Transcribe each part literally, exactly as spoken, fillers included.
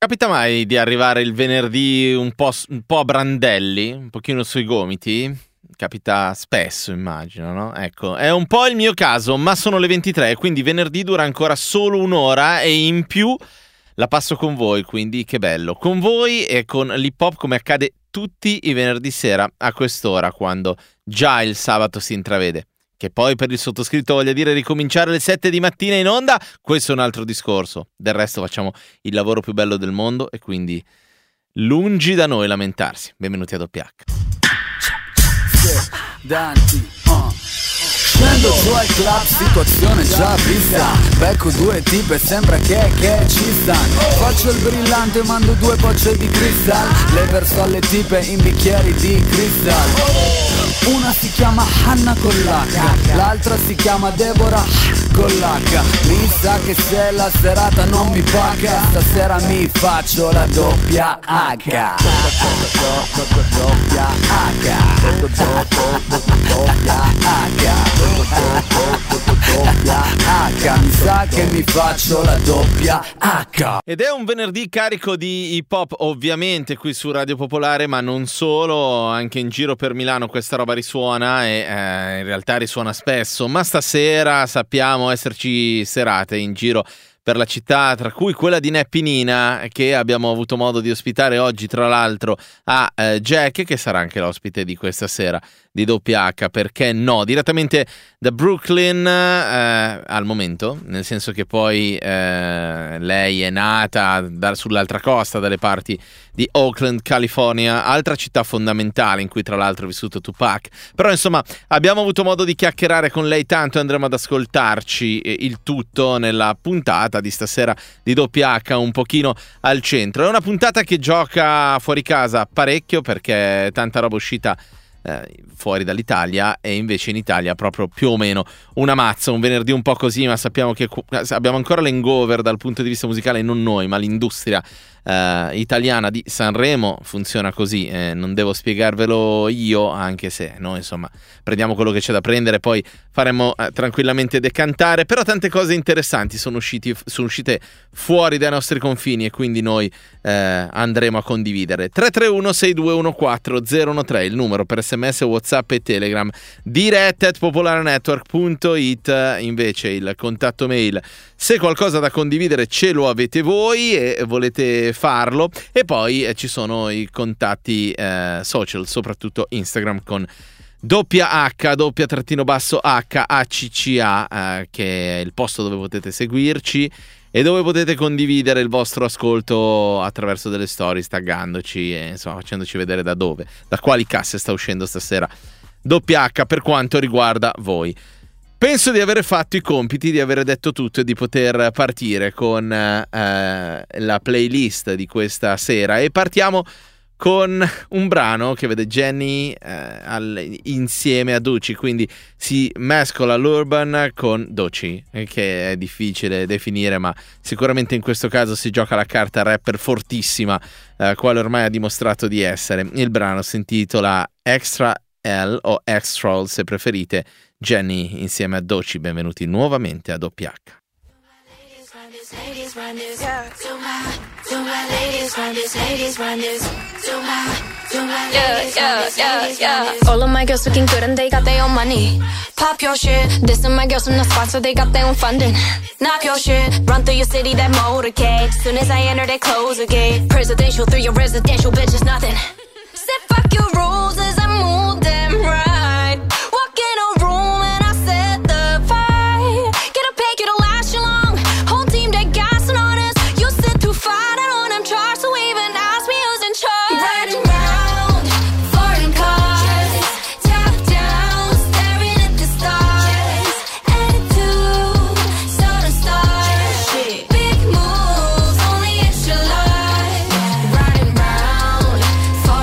Capita mai di arrivare il venerdì un po', un po' a brandelli, un pochino sui gomiti? Capita spesso, immagino, no? Ecco, è un po' il mio caso, ma sono le ventitré, quindi venerdì dura ancora solo un'ora e in più la passo con voi, quindi che bello. Con voi e con l'hip hop come accade tutti i venerdì sera a quest'ora, quando già il sabato si intravede. Che poi per il sottoscritto voglia dire ricominciare alle sette di mattina in onda, questo è un altro discorso. Del resto facciamo il lavoro più bello del mondo e quindi lungi da noi lamentarsi. Benvenuti a Doppia H. Danti, uh. Scendo giù al club, situazione già vista. Becco due tipe, sembra che, che ci stanno. Faccio il brillante, mando due bocce di cristal. Le verso alle tipe in bicchieri di cristal. Una si chiama Hanna con l'H, l'altra si chiama Deborah con l'H. Mi sa che se la serata non mi paga, stasera mi faccio la doppia H. Doppia H. Doppia H. Mi sa che mi faccio la doppia H. Ed è un venerdì carico di hip hop, ovviamente qui su Radio Popolare, ma non solo, anche in giro per Milano questa roba risuona e eh, in realtà risuona spesso, ma stasera sappiamo esserci serate in giro per la città, tra cui quella di Neppinina, che abbiamo avuto modo di ospitare oggi, tra l'altro, a eh, Jack, che sarà anche l'ospite di questa sera di Doppia H, perché no, direttamente da Brooklyn eh, al momento, nel senso che poi eh, lei è nata da, sull'altra costa, dalle parti di Oakland, California, altra città fondamentale in cui tra l'altro è vissuto Tupac. Però insomma abbiamo avuto modo di chiacchierare con lei tanto e andremo ad ascoltarci il tutto nella puntata di stasera di Doppia H, un pochino al centro. È una puntata che gioca fuori casa parecchio perché tanta roba uscita fuori dall'Italia e invece in Italia proprio più o meno una mazza, un venerdì un po' così, ma sappiamo che abbiamo ancora l'hangover dal punto di vista musicale, non noi ma l'industria Uh, italiana di Sanremo funziona così, eh, non devo spiegarvelo io, anche se noi insomma prendiamo quello che c'è da prendere, poi faremo uh, tranquillamente decantare, però tante cose interessanti sono, usciti, sono uscite fuori dai nostri confini e quindi noi uh, andremo a condividere. Tre tre uno sei due uno quattro zero uno tre il numero per sms, whatsapp e telegram, diretta at popolarenetwork punto it invece il contatto mail. Se qualcosa da condividere ce lo avete voi e volete farlo, e poi eh, ci sono i contatti eh, social, soprattutto Instagram con doppia H, doppia trattino basso H, A C C A, eh, che è il posto dove potete seguirci e dove potete condividere il vostro ascolto attraverso delle stories, taggandoci e insomma facendoci vedere da dove, da quali casse sta uscendo stasera Doppia H per quanto riguarda voi. Penso di aver fatto i compiti, di aver detto tutto e di poter partire con eh, la playlist di questa sera, e partiamo con un brano che vede Jenny eh, al, insieme a Doechii, quindi si mescola l'urban con Doechii, che è difficile definire, ma sicuramente in questo caso si gioca la carta rapper fortissima, eh, quale ormai ha dimostrato di essere. Il brano si intitola Extra L o Extra se preferite. Jenny insieme a Doechii, benvenuti nuovamente a Doppia H. Yeah, yeah, yeah, yeah. All of my girls looking good and they got their own money. Pop your shit. This and my girls from the spot, so they got their own funding. Knock your shit. Run through your city, that motorcade. Soon as I enter, they close the gate. Presidential through your residential, bitch, is nothing. Said fuck your rules as I move them right. Walk in a room and I set the fire. Get a pay, get a last you long. Whole team, they gassing on us. You sit too far, I don't them charge, so even ask me who's in charge. Riding round, foreign cars, top down, staring at the stars. Attitude, so to start. Big moves, only it's your life. Riding round, foreign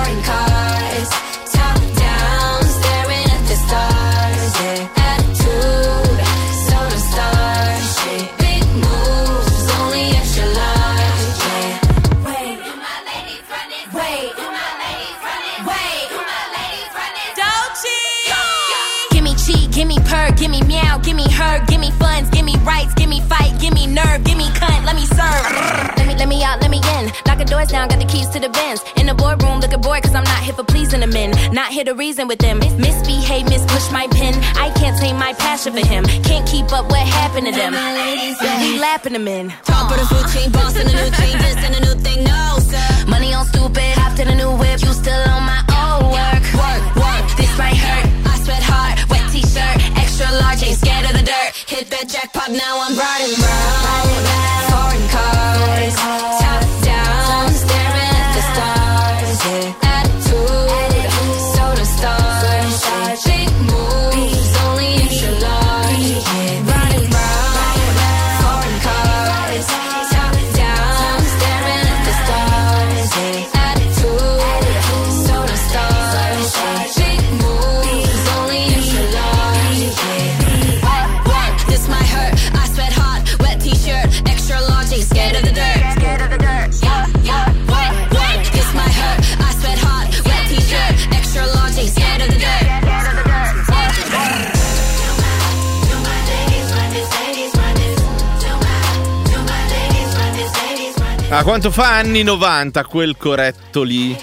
Lock the doors down, got the keys to the Benz. In the boardroom, looking bored cause I'm not here for pleasing the men. Not here to reason with them. Misbehave, mispush my pen. I can't tame my passion for him. Can't keep up what happened to them. Yeah, he lapping them in. Top of the food chain, boss in a new chain, this and a new thing, no sir. Money on stupid, hopped in a new whip. You still on my old work. Work, work, this might hurt. I sweat hard, wet t-shirt. Extra large, ain't scared of the dirt. Hit that jackpot, now I'm riding round. Foreign cars, top down, staring at the stars. Attitude, soda stars. Big moves, only in Shalars. Riding round, foreign cars, top down, staring at the stars. Attitude, soda stars. Big moves, only in Shalars. This might hurt, I sweat hot, wet t-shirt, extra large, ain't scared of the dirt. Scared of the dirt. Yeah, yeah, what, what? This might hurt, I sweat hot, wet t-shirt, extra large, ain't scared of the dirt. Scared of the dirt. A quanto fa anni novanta quel corretto lì?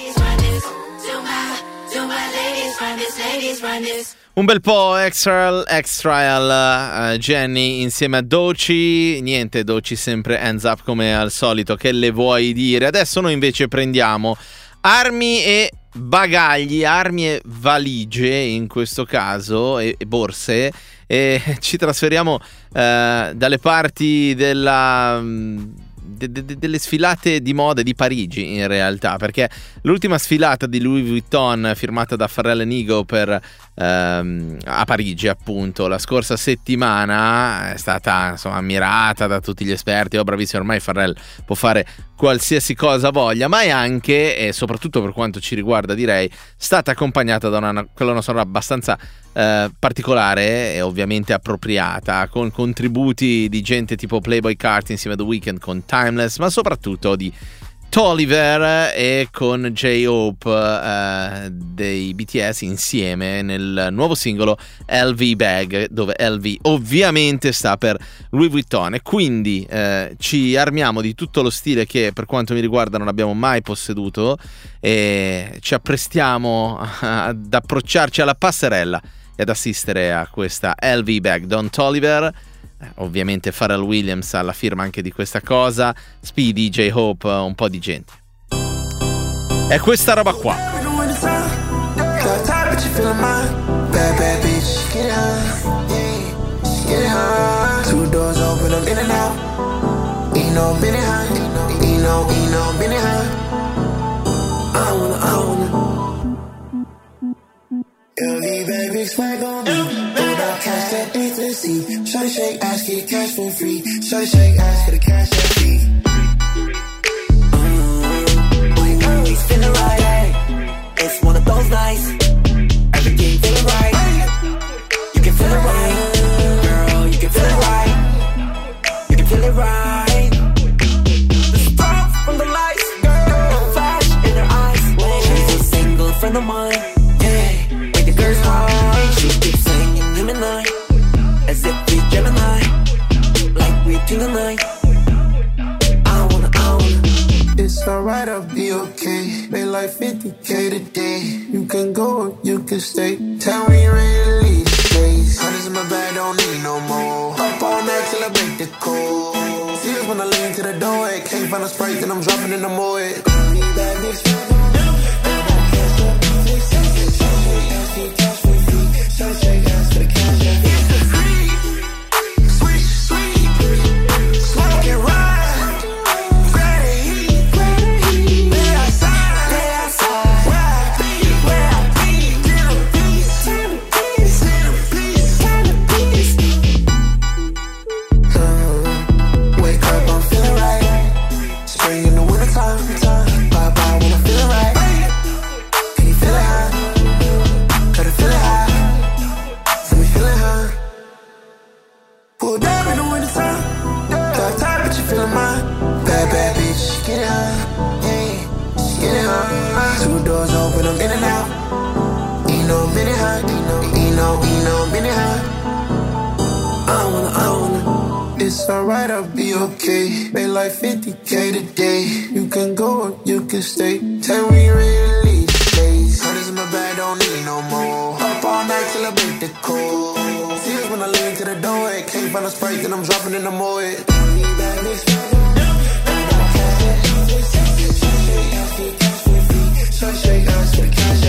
Un bel po' X-Trial, X-Trial, uh, Jenny insieme a Doechii. Niente, Doechii sempre hands up come al solito, che le vuoi dire? Adesso noi invece prendiamo armi e bagagli, armi e valigie in questo caso, e, e borse, e ci trasferiamo uh, dalle parti della... Um, De, de, delle sfilate di moda di Parigi, in realtà, perché l'ultima sfilata di Louis Vuitton firmata da Pharrell and Ego per, ehm, a Parigi, appunto, la scorsa settimana è stata insomma ammirata da tutti gli esperti. Oh, bravissimo, ormai Pharrell può fare qualsiasi cosa voglia, ma è anche, e soprattutto per quanto ci riguarda direi, stata accompagnata da una colonna sonora abbastanza eh, particolare e ovviamente appropriata, con contributi di gente tipo Playboy Carti insieme a The Weeknd con Timeless, ma soprattutto di Toliver e con J-Hope uh, dei B T S insieme nel nuovo singolo L V Bag, dove L V ovviamente sta per Louis Vuitton, e quindi uh, ci armiamo di tutto lo stile che per quanto mi riguarda non abbiamo mai posseduto e ci apprestiamo ad approcciarci alla passerella e ad assistere a questa L V Bag Don Toliver. Ovviamente Pharrell Williams alla firma anche di questa cosa, Speedy, J-Hope, un po' di gente. È questa roba qua. L V baby swag on me, without cash that ecstasy. Shawty shake ass, get cash for free. Shawty shake ass, get the cash that fee. Mm, we always feeling right, hey. It's one of those nights. Everything feeling right. You can feel it right, girl. You can feel it right. You can feel it right. The spark from the lights, girl, flash in her eyes. She's a single friend of mine. She keeps singing him and I, as if we Gemini, like we do the night. I wanna, I wanna. It's alright, I'll be okay. They like fifty K today. You can go or you can stay. Tell me you're ready to leave the place. Honey's in my bag, don't need no more. Up all night till I break the code. Tears when I lean to the door. Can't find a Sprite, then I'm dropping in the moed. That bitch. So shake ass for the cash that it's free, sweet, sweet, smoke and ride, grab the heat, grab the heat, lay outside, lay outside, where I be, where I be, get a piece, get a piece, get a piece, get a piece. Uh, wake up, I'm feeling right, spring in the winter time, time, bye bye when I'm feeling right. Can you feel it high? Gotta feel it high. Pulled up in the winter time, got tired, but you feeling mine. Bad, bad bitch, get it high, yeah, get it high. Two doors open, I'm in and out. You know I'm in it high, you know, you know, you know I'm in it high. I wanna, I wanna. It's alright, I'll be okay. Made like fifty K today. You can go or you can stay. Tell me really days. Hundreds in my bag, don't need no more. Up all night till I break the code. Tears when I lean to the door. Can't find a Sprite, then I'm dropping in the void. Sunshine, eyes for the cash.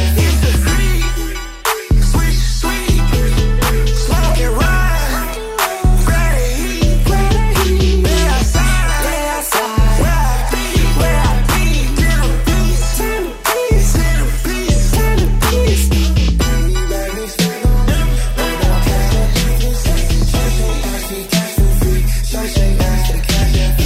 Sweet, sweet, smoke and ride. Ready, ready. Lay outside, lay outside. Where I be, where I be. Centerpiece, centerpiece, centerpiece, centerpiece. Baby, baby, stay on me. Right now, cash. Sunshine, eyes for the cash for free. Sunshine, eyes for the cash.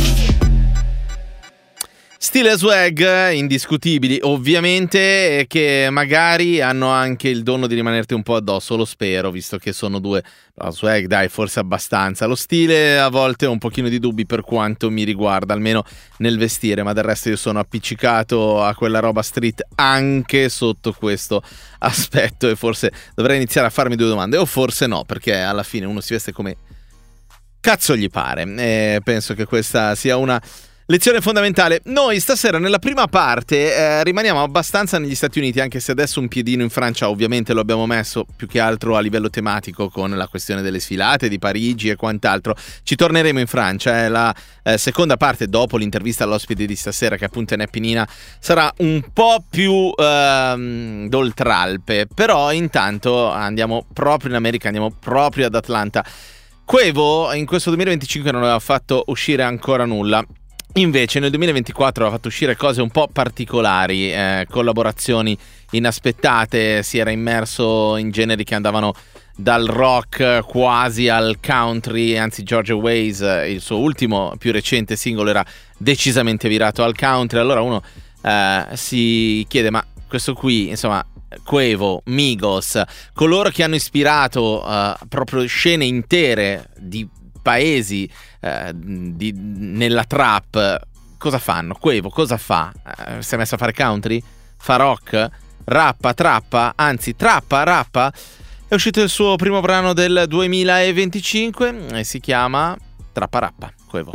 Stile e swag indiscutibili, ovviamente, che magari hanno anche il dono di rimanerti un po' addosso, lo spero, visto che sono due. No, swag dai, forse abbastanza. Lo stile a volte ho un pochino di dubbi per quanto mi riguarda, almeno nel vestire, ma del resto io sono appiccicato a quella roba street anche sotto questo aspetto, e forse dovrei iniziare a farmi due domande, o forse no, perché alla fine uno si veste come cazzo gli pare, e penso che questa sia una lezione fondamentale. Noi stasera nella prima parte eh, rimaniamo abbastanza negli Stati Uniti, anche se adesso un piedino in Francia ovviamente lo abbiamo messo più che altro a livello tematico con la questione delle sfilate di Parigi e quant'altro. Ci torneremo in Francia, eh. La eh, seconda parte dopo l'intervista all'ospite di stasera, che appunto è Neppinina, sarà un po' più ehm, d'oltralpe, però intanto andiamo proprio in America, andiamo proprio ad Atlanta. Quavo in questo duemilaventicinque non aveva fatto uscire ancora nulla. Invece nel duemilaventiquattro ha fatto uscire cose un po' particolari, eh, collaborazioni inaspettate, si era immerso in generi che andavano dal rock quasi al country, anzi Georgia Ways, il suo ultimo più recente singolo, era decisamente virato al country. Allora uno eh, si chiede, ma questo qui, insomma, Quavo, Migos, coloro che hanno ispirato eh, proprio scene intere di paesi eh, di, nella trap, cosa fanno? Quavo cosa fa? Eh, si è messo a fare country? Fa rock? Rappa, trappa? Anzi, trappa, rappa? È uscito il suo primo brano del duemilaventicinque e si chiama Trappa Rappa, Quavo.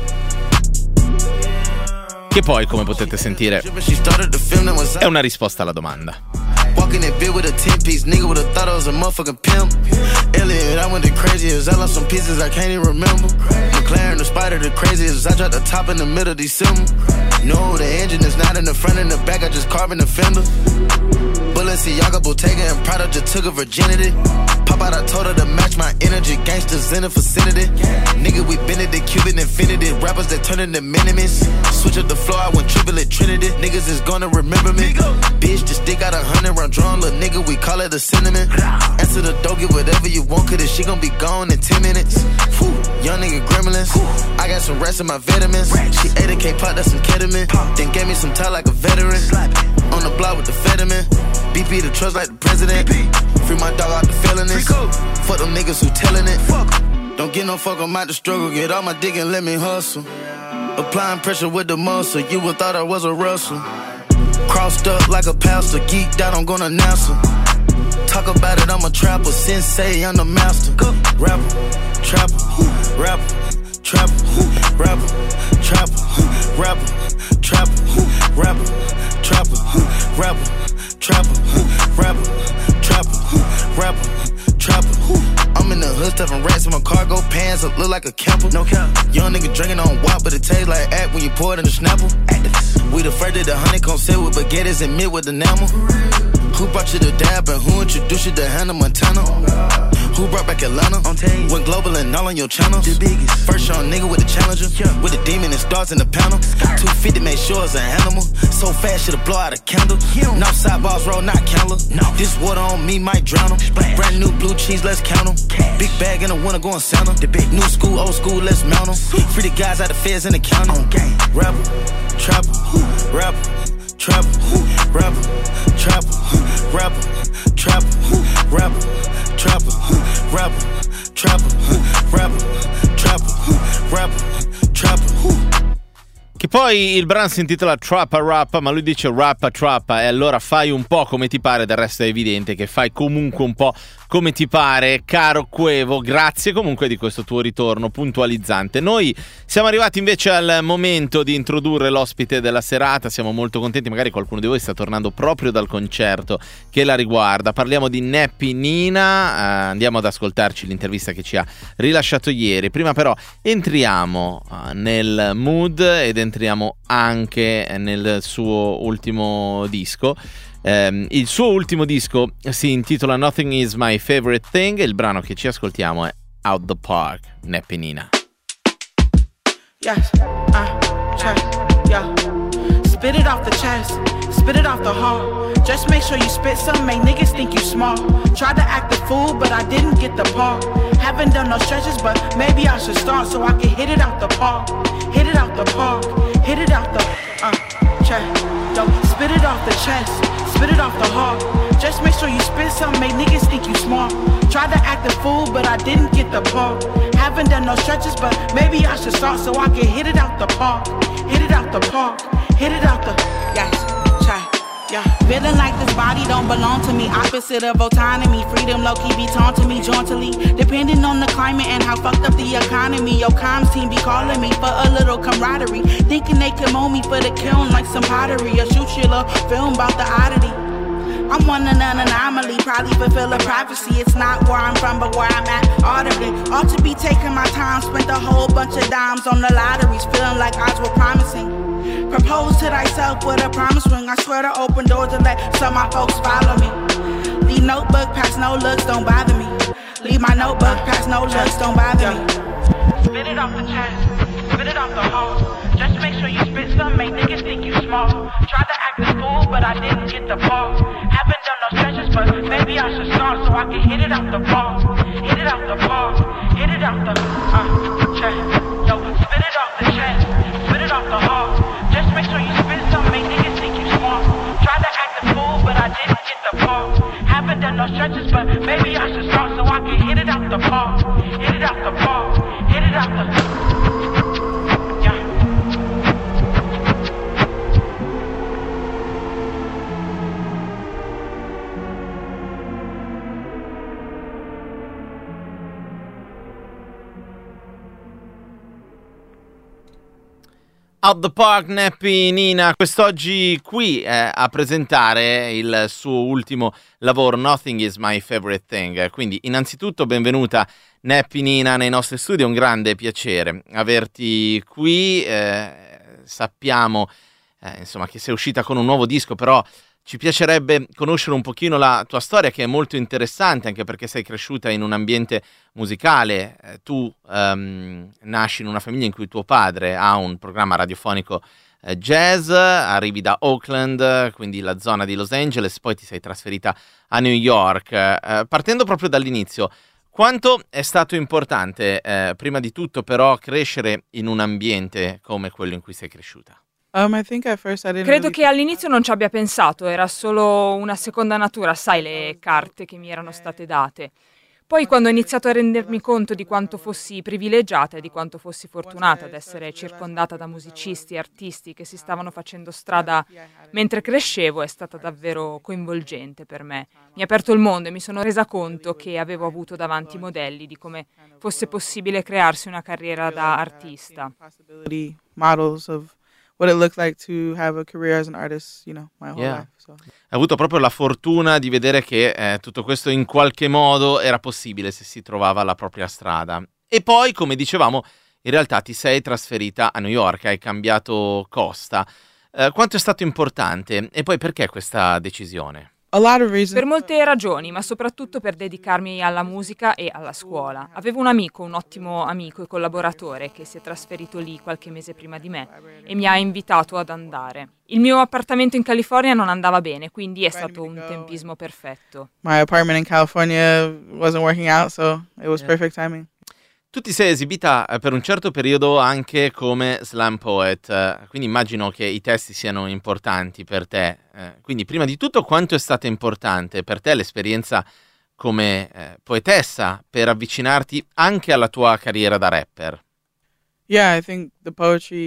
Che poi, come potete sentire, è una risposta alla domanda. Walking that bit with a ten-piece nigga would have thought I was a motherfucking pimp. Elliot, I went the craziest. I lost some pieces I can't even remember. McLaren, the spider, the craziest. I dropped the top in the middle of December. No, the engine is not in the front and the back. I just carving the fender. Balenciaga, Bottega, and Prada just took her virginity. Pop out, I told her to match my energy. Gangsters in the vicinity. Nigga, we been at the Cuban infinity. Rappers that turn into minimies. Switch up the floor, I went triple at Trinity. Niggas is gonna remember me. Bitch, just stick out a hundred round drum. Little nigga, we call it a cinnamon. Answer the door, get whatever you want, cause she gon' be gone in ten minutes. Whew, young nigga gremlins. I got some rest in my vitamins. She ate a K-pop, that's some ketamine. Then gave me some tie like a veteran. On the block with the Fetterman. B P the trust like the president. Free my dog out the felonies. Fuck them niggas who telling it. Don't get no fuck, I'm out the struggle. Get all my dick and let me hustle. Applying pressure with the muscle. You would thought I was a Russell. Crossed up like a pastor. Geeked out, I'm gonna announce her. Talk about it, I'm a trapper. Sensei, I'm the master. Rapper, trapper, rapper, trapper, rapper, trapper, rapper, trapper, rapper, trapper, rapper, trapper, rapper, trapper, rapper, trapper. I'm in the hood stuffing rats in my cargo pants. I look like a camper. No cap. Young nigga drinking on wop, but it tastes like act when you pour it in the Snapple. We the first of the honeycomb sit with baguettes and meat with enamel. Who brought you to Dab and who introduced you to Hannah Montana? Who brought back Atlanta? Went global and all on your channel. First young nigga with the challenger. With the demon and stars in the panel. two fifty make sure it's an animal. So fast shit'll blow out a candle. No sideballs roll, not counter. This water on me might drown them. Brand new blue cheese, let's count them. Big bag in the winter going Santa. New school, old school, let's mount them. Free the guys out the feds in the county. Rapper, trapper, rapper, trapper, rapper, trapper, rapper, trapper, rapper, trapper, rapper, trapper, rapper, trapper, rapper, trapper. Che poi il brano si intitola Trappa Rappa, ma lui dice rappa trappa, e allora fai un po' come ti pare, del resto è evidente che fai comunque un po' come ti pare, caro Quevo. Grazie comunque di questo tuo ritorno puntualizzante. Noi siamo arrivati invece al momento di introdurre l'ospite della serata, siamo molto contenti, magari qualcuno di voi sta tornando proprio dal concerto che la riguarda. Parliamo di Nappy Nina, uh, andiamo ad ascoltarci l'intervista che ci ha rilasciato ieri. Prima però entriamo uh, nel mood ed entriamo anche nel suo ultimo disco. Um, il suo ultimo disco si intitola Nothing Is My Favorite Thing e il brano che ci ascoltiamo è Out the Park, Nappy Nina. Yes, uh, check, yeah. Spit it off the chest, spit it off the heart. Just make sure you spit some, make niggas think you smart. Tried to act a fool, but I didn't get the part. Haven't done no stretches, but maybe I should start so I can hit it out the park. Hit it out the park, hit it out the, uh, check, yo. Spit it off the chest, spit it off the heart. Just make sure you spit some, make niggas think you smart. Tried to act a fool, but I didn't get the part. Haven't done no stretches, but maybe I should start so I can hit it out the park. Hit it out the park, hit it out the, yes, check, yeah. Feeling like this body don't belong to me. Opposite of autonomy, freedom low-key be taunting me jauntily. Depending on the climate and how fucked up the economy. Your comms team be calling me for a little camaraderie. Thinking they can mold me for the kiln like some pottery. Or shoot you a little film about the oddity. I'm one in an anomaly, probably fulfill a prophecy. It's not where I'm from, but where I'm at audibly. Ought to be taking my time, spent a whole bunch of dimes on the lotteries, feeling like odds were promising. Propose to thyself with a promise ring. I swear to open doors and let some of my folks follow me. Leave notebook past no looks, don't bother me. Leave my notebook past no looks, don't bother me. Spit it off the chest, spit it off the heart. Just make sure you spit some, make niggas think you smart. Tried to act a fool, but I didn't get the part. Haven't done no stretches, but maybe I should start so I can hit it out the park. Hit it out the park, hit it out the, uh, chest. Yo, spit it off the chest, spit it off the heart. Just make sure you spit some, make niggas think you smart. Tried to act a fool, but I didn't get the part. Haven't done no stretches, but maybe I should start so I can hit it out the park. Hit it out the park, hit it out the, yeah. Out the Park, Nappy Nina, quest'oggi qui eh, a presentare il suo ultimo lavoro, Nothing Is My Favorite Thing. Quindi innanzitutto benvenuta Nappy Nina nei nostri studi, è un grande piacere averti qui. Eh, sappiamo eh, insomma che sei uscita con un nuovo disco, però ci piacerebbe conoscere un pochino la tua storia, che è molto interessante anche perché sei cresciuta in un ambiente musicale. Eh, tu um, nasci in una famiglia in cui tuo padre ha un programma radiofonico eh, jazz, arrivi da Oakland, quindi la zona di Los Angeles, poi ti sei trasferita a New York. Eh, partendo proprio dall'inizio, quanto è stato importante, eh, prima di tutto però, crescere in un ambiente come quello in cui sei cresciuta? Um, I think at first I didn't Credo really... che all'inizio non ci abbia pensato, era solo una seconda natura, sai, le carte che mi erano state date. Poi quando ho iniziato a rendermi conto di quanto fossi privilegiata e di quanto fossi fortunata ad essere circondata da musicisti e artisti che si stavano facendo strada mentre crescevo, è stata davvero coinvolgente per me. Mi ha aperto il mondo e mi sono resa conto che avevo avuto davanti modelli di come fosse possibile crearsi una carriera da artista. Models of what it looks like to have a career as an artist, you know, my whole Yeah. life. So. Hai avuto proprio la fortuna di vedere che eh, tutto questo in qualche modo era possibile se si trovava la propria strada. E poi, come dicevamo, in realtà ti sei trasferita a New York, hai cambiato costa. Eh, quanto è stato importante? E poi perché questa decisione? A lot of reasons. Per molte ragioni, ma soprattutto per dedicarmi alla musica e alla scuola. Avevo un amico, un ottimo amico e collaboratore che si è trasferito lì qualche mese prima di me e mi ha invitato ad andare. Il mio appartamento in California non andava bene, quindi è stato un tempismo perfetto. My apartment in California wasn't working out, so it was perfect timing. Tu ti sei esibita eh, per un certo periodo anche come slam poet, eh, quindi immagino che i testi siano importanti per te. Eh, quindi prima di tutto, quanto è stata importante per te l'esperienza come eh, poetessa per avvicinarti anche alla tua carriera da rapper? Yeah, I think the poetry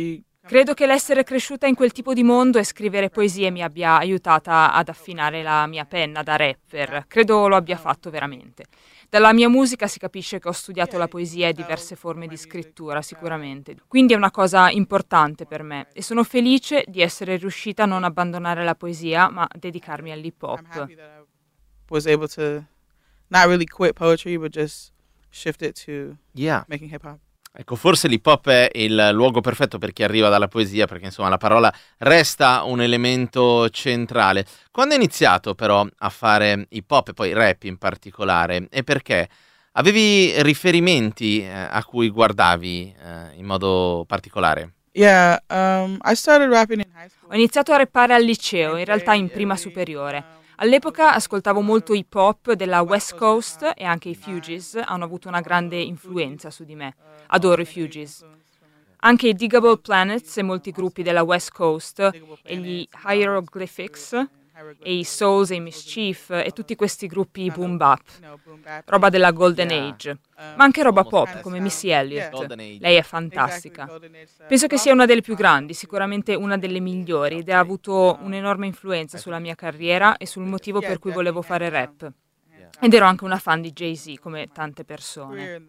Credo che l'essere cresciuta in quel tipo di mondo e scrivere poesie mi abbia aiutata ad affinare la mia penna da rapper. Credo lo abbia fatto veramente. Dalla mia musica si capisce che ho studiato la poesia e diverse forme di scrittura, sicuramente. Quindi è una cosa importante per me e sono felice di essere riuscita a non abbandonare la poesia, ma dedicarmi all'hip hop. Was able to not really quit poetry, but just shift it to Yeah. making hip hop. Ecco, forse l'hip hop è il luogo perfetto per chi arriva dalla poesia, perché insomma la parola resta un elemento centrale. Quando hai iniziato però a fare hip hop e poi rap in particolare, e perché? Avevi riferimenti eh, a cui guardavi eh, in modo particolare? Yeah, um, I started rapping in high school. Ho iniziato a rappare al liceo, in realtà in prima superiore. All'epoca ascoltavo molto hip hop della West Coast e anche i Fugees hanno avuto una grande influenza su di me. Adoro i Fugees. Anche i Digable Planets e molti gruppi della West Coast e gli Hieroglyphics e i Souls e i Mischief e tutti questi gruppi boom bap, roba della Golden Age, ma anche roba pop come Missy Elliott. Lei è fantastica. Penso che sia una delle più grandi, sicuramente una delle migliori, ed ha avuto un'enorme influenza sulla mia carriera e sul motivo per cui volevo fare rap. Ed ero anche una fan di Jay-Z, come tante persone.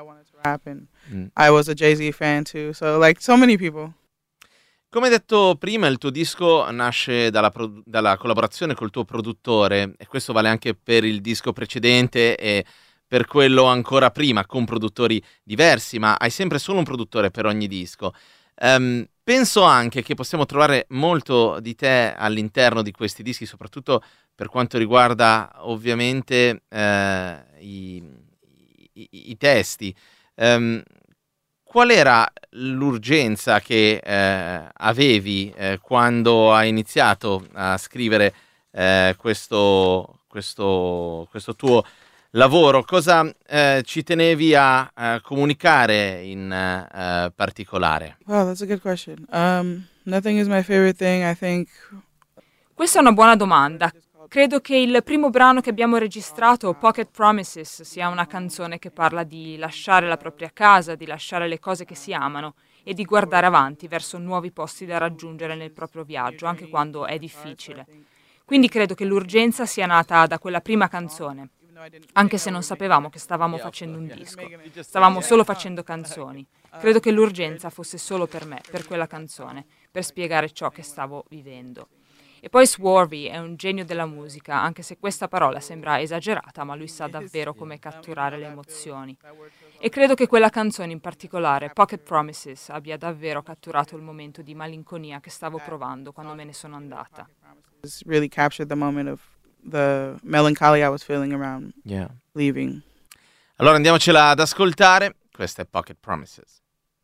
Mm. I was a Jay-Z fan too, so like so many people. Come detto prima, il tuo disco nasce dalla, pro- dalla collaborazione col tuo produttore, e questo vale anche per il disco precedente e per quello ancora prima, con produttori diversi, ma hai sempre solo un produttore per ogni disco. Um, penso anche che possiamo trovare molto di te all'interno di questi dischi, soprattutto per quanto riguarda ovviamente eh, i, i, i testi. Um, qual era l'urgenza che eh, avevi eh, quando hai iniziato a scrivere eh, questo, questo, questo tuo lavoro? Cosa eh, ci tenevi a, a comunicare in uh, particolare? Wow, that's a good question. Um, nothing is my favorite thing, I think. Questa è una buona domanda. Credo che il primo brano che abbiamo registrato, Pocket Promises, sia una canzone che parla di lasciare la propria casa, di lasciare le cose che si amano e di guardare avanti verso nuovi posti da raggiungere nel proprio viaggio, anche quando è difficile. Quindi credo che l'urgenza sia nata da quella prima canzone, anche se non sapevamo che stavamo facendo un disco. Stavamo solo facendo canzoni. Credo che l'urgenza fosse solo per me, per quella canzone, per spiegare ciò che stavo vivendo. E poi Swervy è un genio della musica, anche se questa parola sembra esagerata, ma lui sa davvero come catturare le emozioni. E credo che quella canzone in particolare, Pocket Promises, abbia davvero catturato il momento di malinconia che stavo provando quando me ne sono andata. It's really captured the moment of the melancholy I was feeling around Yeah. leaving. Allora andiamocela ad ascoltare. Questa è Pocket Promises.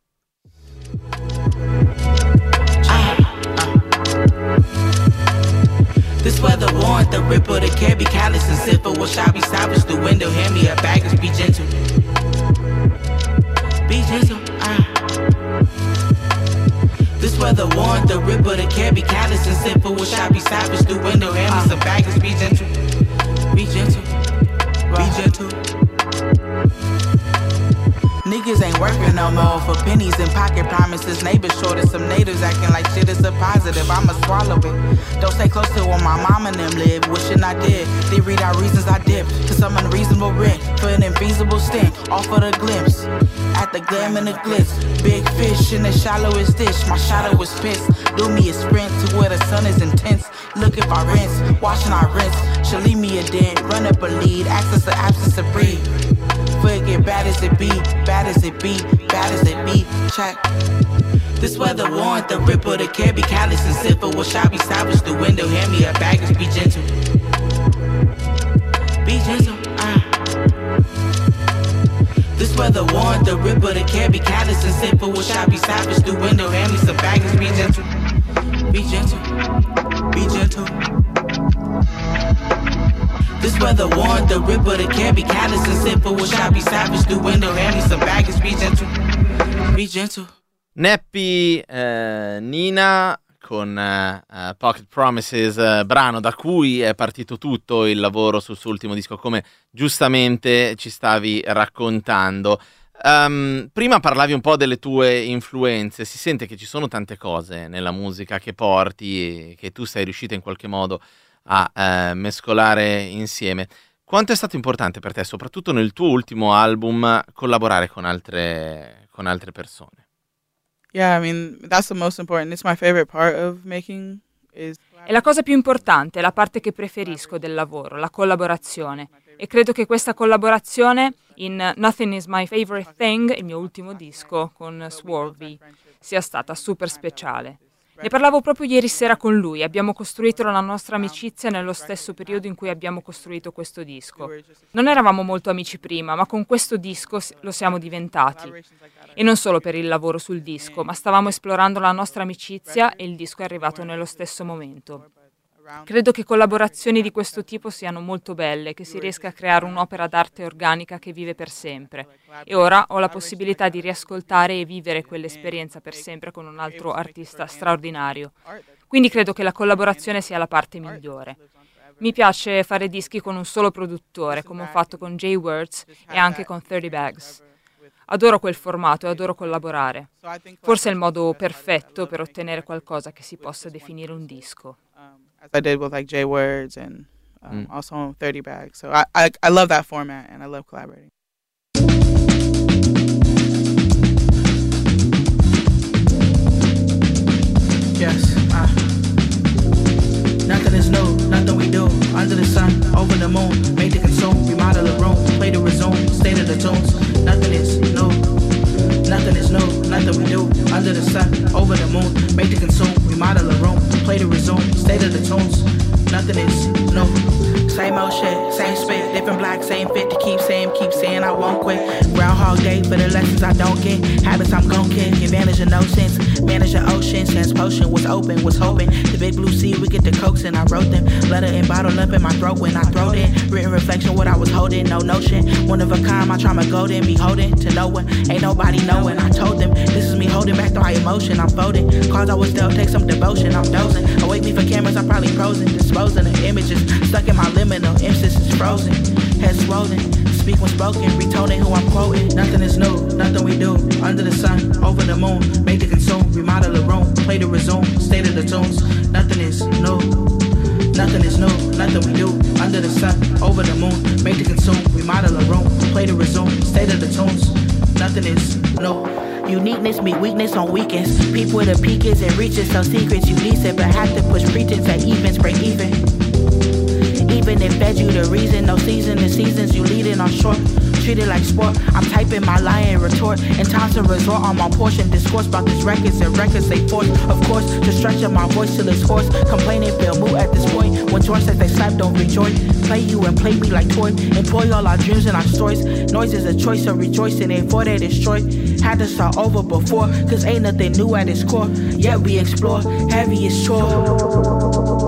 This weather warrant the ripper, the care be callous and simple. What shall be salvaged the window? Hand me a baggage, be gentle. Be gentle, ah. This weather warrant the ripper, the care be callous and simple. What shall be salvaged the window? Hand me some baggage, be gentle. Be gentle, be gentle. Niggas ain't working no more for pennies and pocket promises. Neighbors shorted some natives acting like shit is a positive. I'ma swallow it. Don't stay close to where my mom and them live. Wishing I did. They read out reasons I dipped to some unreasonable rent for an infeasible stint. Off of the glimpse at the glam and the glitz. Big fish in the shallowest dish. My shadow was pissed. Do me a sprint to where the sun is intense. Look if I rinse, washing I rinse. She'll leave me a dent, run up a lead. Access the absence of breed. Forget bad as it be, bad as it be, bad as it be. Check. This weather warrant the ripper, the care be callous and simple. What shall be salvaged the window? Hand me a baggage, be gentle. Be gentle, ah. This weather warrant the ripper, the care be callous and simple. What shall be salvaged the window? Hand me some baggage, be gentle. Be gentle, be gentle. This weather warrant the ripper, the care be callous and simple. What shall be salvaged the window? Hand me some baggage, be gentle. Be gentle. Neppi eh, Nina con eh, Pocket Promises, eh, brano da cui è partito tutto il lavoro sul suo ultimo disco, come giustamente ci stavi raccontando. Um, prima parlavi un po' delle tue influenze, si sente che ci sono tante cose nella musica che porti e che tu sei riuscita in qualche modo a eh, mescolare insieme. Quanto è stato importante per te, soprattutto nel tuo ultimo album, collaborare con altre, con altre persone? Yeah, I mean, that's the most important. It's my favorite part of making is... È la cosa più importante, la parte che preferisco del lavoro, la collaborazione. E credo che questa collaborazione in Nothing Is My Favorite Thing, il mio ultimo disco, con Swervy, sia stata super speciale. Ne parlavo proprio ieri sera con lui, abbiamo costruito la nostra amicizia nello stesso periodo in cui abbiamo costruito questo disco. Non eravamo molto amici prima, ma con questo disco lo siamo diventati. E non solo per il lavoro sul disco, ma stavamo esplorando la nostra amicizia e il disco è arrivato nello stesso momento. Credo che collaborazioni di questo tipo siano molto belle, che si riesca a creare un'opera d'arte organica che vive per sempre. E ora ho la possibilità di riascoltare e vivere quell'esperienza per sempre con un altro artista straordinario. Quindi credo che la collaborazione sia la parte migliore. Mi piace fare dischi con un solo produttore, come ho fatto con Jay Words e anche con thirty bags. Adoro quel formato e adoro collaborare. Forse è il modo perfetto per ottenere qualcosa che si possa definire un disco. As I did with like Jay Words and um, Mm. also on thirty bags. So I, I I love that format and I love collaborating. Yes, uh, nothing is new, nothing we do. Under the sun, over the moon, made to consume, remodel the room, play to resume, state of the tunes. Nothing is new, nothing is new, nothing we do. Under the sun, over the moon, made to consume, remodel the room, play to resume, state of the tunes. Nothing is new. Same old shit, same spit, different black, same fit to keep saying, keep saying I won't quit. Groundhog Day for the lessons I don't get. Habits I'm gon' kick, advantage of no sense. Manage the ocean, sense potion was open, was hoping. The big blue sea, we get the cokes and I wrote them. Letter and bottle up in my throat when I throw it in. Written reflection, what I was holding, no notion. One of a kind, my trauma golden, beholden to no one. Ain't nobody knowing, I told them. This is me holding back my emotion, I'm folding. Cause I was dealt, take some devotion, I'm dozing. Awake me for cameras, I'm probably frozen. Disposing of images, stuck in my liminal, emphasis is frozen. Head swollen, speak when spoken, retoning who I'm quoting. Nothing is new, nothing we do. Under the sun, over the moon, made to consume, remodel the room, play to resume, state of the tunes. Nothing is new, nothing is new, nothing we do. Under the sun, over the moon, made to consume, remodel the room, play to resume, state of the tunes. Nothing is new. Uniqueness meet weakness on weekends. People with the peakers and reaches, so secrets you lease it, but have to push pretense at evens, break even. Even if fed you the reason, no season, the seasons you leading on short. Treat it like sport, I'm typing my lying retort. In time to resort on my portion, discourse about these records and records they force. Of course, to stretch up my voice till it's hoarse. Complaining feel moot at this point. When George says they slap, don't rejoice. Play you and play me like toy. Employ all our dreams and our stories. Noise is a choice of rejoicing, ain't for they destroy. Had to start over before, cause ain't nothing new at its core. Yet we explore, heavy is chore.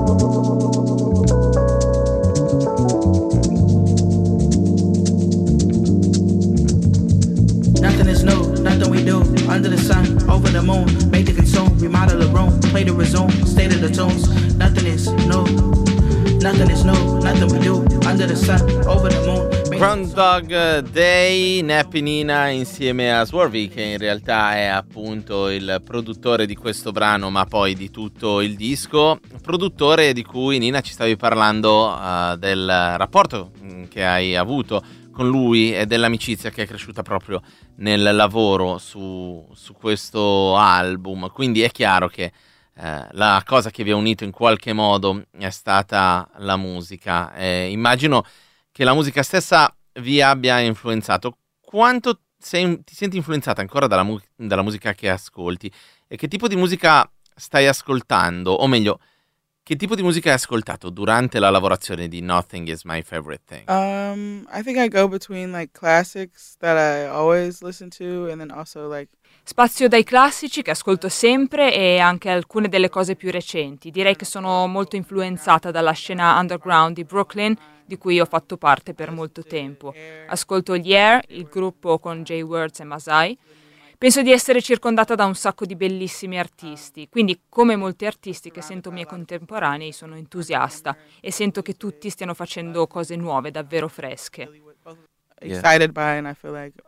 Nothing is new, nothing we do. Under the sun, over the moon, made to consume, remodel the room, play to resume, state of the tunes. Nothing is new, nothing is new, nothing we do. Under the sun, over the moon. Groundhog Day, Nappy Nina insieme a Swervy, che in realtà è appunto il produttore di questo brano, ma poi di tutto il disco. Produttore di cui, Nina, ci stavi parlando uh, del rapporto che hai avuto con lui e dell'amicizia che è cresciuta proprio nel lavoro su, su questo album. Quindi è chiaro che eh, la cosa che vi ha unito in qualche modo è stata la musica. Eh, immagino che la musica stessa vi abbia influenzato. Quanto sei, ti senti influenzata ancora dalla, mu- dalla musica che ascolti? E che tipo di musica stai ascoltando? O meglio, che tipo di musica hai ascoltato durante la lavorazione di Nothing Is My Favorite Thing? Um, I think I go between like classics that I always listen to and then also like Spazio dai classici che ascolto sempre e anche alcune delle cose più recenti. Direi che sono molto influenzata dalla scena underground di Brooklyn, di cui ho fatto parte per molto tempo. Ascolto gli Air, il gruppo con Jay Words e Masai. Penso di essere circondata da un sacco di bellissimi artisti, quindi come molti artisti che sento miei contemporanei sono entusiasta e sento che tutti stiano facendo cose nuove, davvero fresche. excited by, and I feel like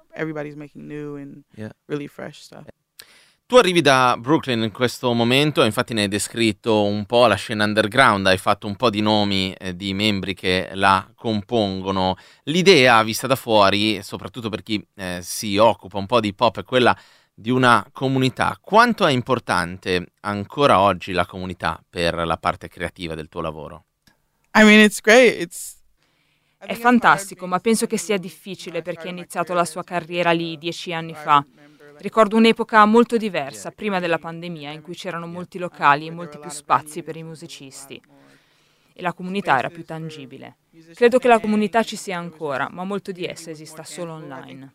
everybody's making new and yeah. really fresh stuff. Tu arrivi da Brooklyn in questo momento, infatti ne hai descritto un po' la scena underground, hai fatto un po' di nomi eh, di membri che la compongono. L'idea, vista da fuori, soprattutto per chi eh, si occupa un po' di hip hop, è quella di una comunità. Quanto è importante ancora oggi la comunità per la parte creativa del tuo lavoro? I mean, it's great. It's È fantastico, ma penso che sia difficile per chi ha iniziato la sua carriera lì dieci anni fa. Ricordo un'epoca molto diversa, prima della pandemia, in cui c'erano molti locali e molti più spazi per i musicisti. E la comunità era più tangibile. Credo che la comunità ci sia ancora, ma molto di essa esista solo online.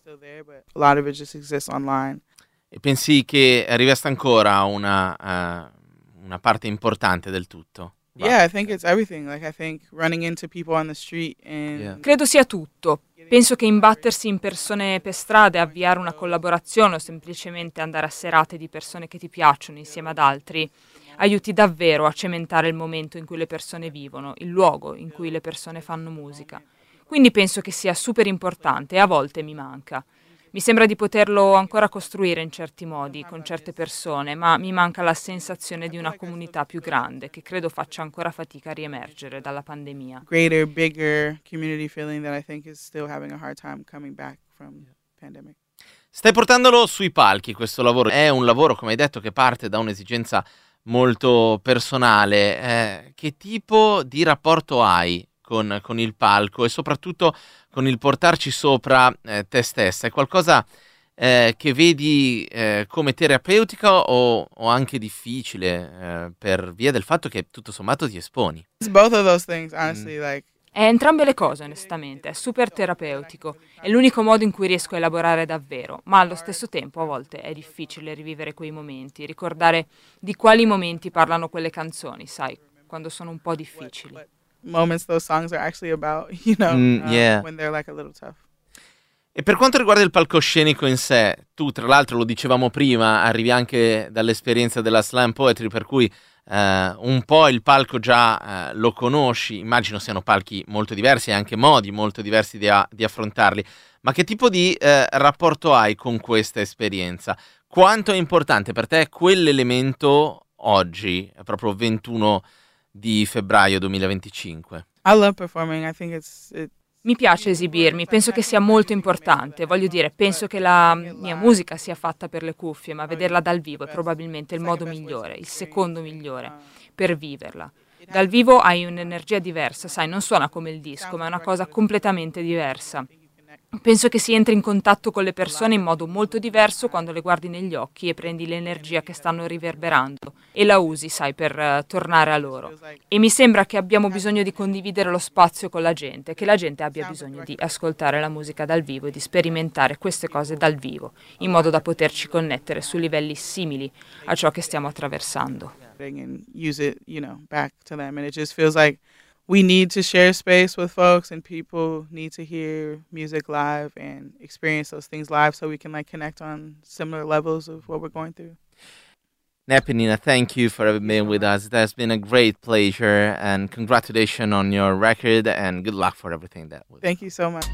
A lot of it just exists online. E pensi che rivesta ancora una, uh, una parte importante del tutto? Yeah, I think it's everything. Like, I think running into people on the street and... Yeah. Credo sia tutto. Penso che imbattersi in persone per strada, avviare una collaborazione o semplicemente andare a serate di persone che ti piacciono insieme ad altri aiuti davvero a cementare il momento in cui le persone vivono, il luogo in cui le persone fanno musica. Quindi penso che sia super importante e a volte mi manca. Mi sembra di poterlo ancora costruire in certi modi, con certe persone, ma mi manca la sensazione di una comunità più grande, che credo faccia ancora fatica a riemergere dalla pandemia. Greater, bigger community feeling that I think is still having a hard time coming back from pandemic. Stai portandolo sui palchi questo lavoro. È un lavoro, come hai detto, che parte da un'esigenza molto personale. Eh, che tipo di rapporto hai con, con il palco e soprattutto con il portarci sopra eh, te stessa? È qualcosa eh, che vedi eh, come terapeutica o, o anche difficile eh, per via del fatto che tutto sommato ti esponi? It's both of those things, honestly, mm. like... È entrambe le cose, onestamente. È super terapeutico. È l'unico modo in cui riesco a elaborare davvero, ma allo stesso tempo a volte è difficile rivivere quei momenti, ricordare di quali momenti parlano quelle canzoni, sai, quando sono un po' difficili. Moments those songs are actually about, you know, mm, yeah. uh, when they're like a little tough. E per quanto riguarda il palcoscenico in sé, tu tra l'altro lo dicevamo prima, arrivi anche dall'esperienza della slam poetry, per cui eh, un po' il palco già eh, lo conosci, immagino siano palchi molto diversi e anche modi molto diversi di, a- di affrontarli, ma che tipo di eh, rapporto hai con questa esperienza? Quanto è importante per te quell'elemento oggi, proprio ventuno di febbraio duemilaventicinque? I love performing. I think it's it... Mi piace esibirmi, penso che sia molto importante, voglio dire, penso che la mia musica sia fatta per le cuffie, ma vederla dal vivo è probabilmente il modo migliore, il secondo migliore per viverla. Dal vivo hai un'energia diversa, sai, non suona come il disco, ma è una cosa completamente diversa. Penso che si entri in contatto con le persone in modo molto diverso quando le guardi negli occhi e prendi l'energia che stanno riverberando e la usi, sai, per uh, tornare a loro. E mi sembra che abbiamo bisogno di condividere lo spazio con la gente, che la gente abbia bisogno di ascoltare la musica dal vivo e di sperimentare queste cose dal vivo, in modo da poterci connettere su livelli simili a ciò che stiamo attraversando. And use it, you know, back to them, and it just feels like we need to share space with folks, and people need to hear music live and experience those things live so we can like connect on similar levels of what we're going through. Nep and Nina, thank you for having been with us. It has been a great pleasure, and congratulations on your record, and good luck for everything that was. Thank you so much.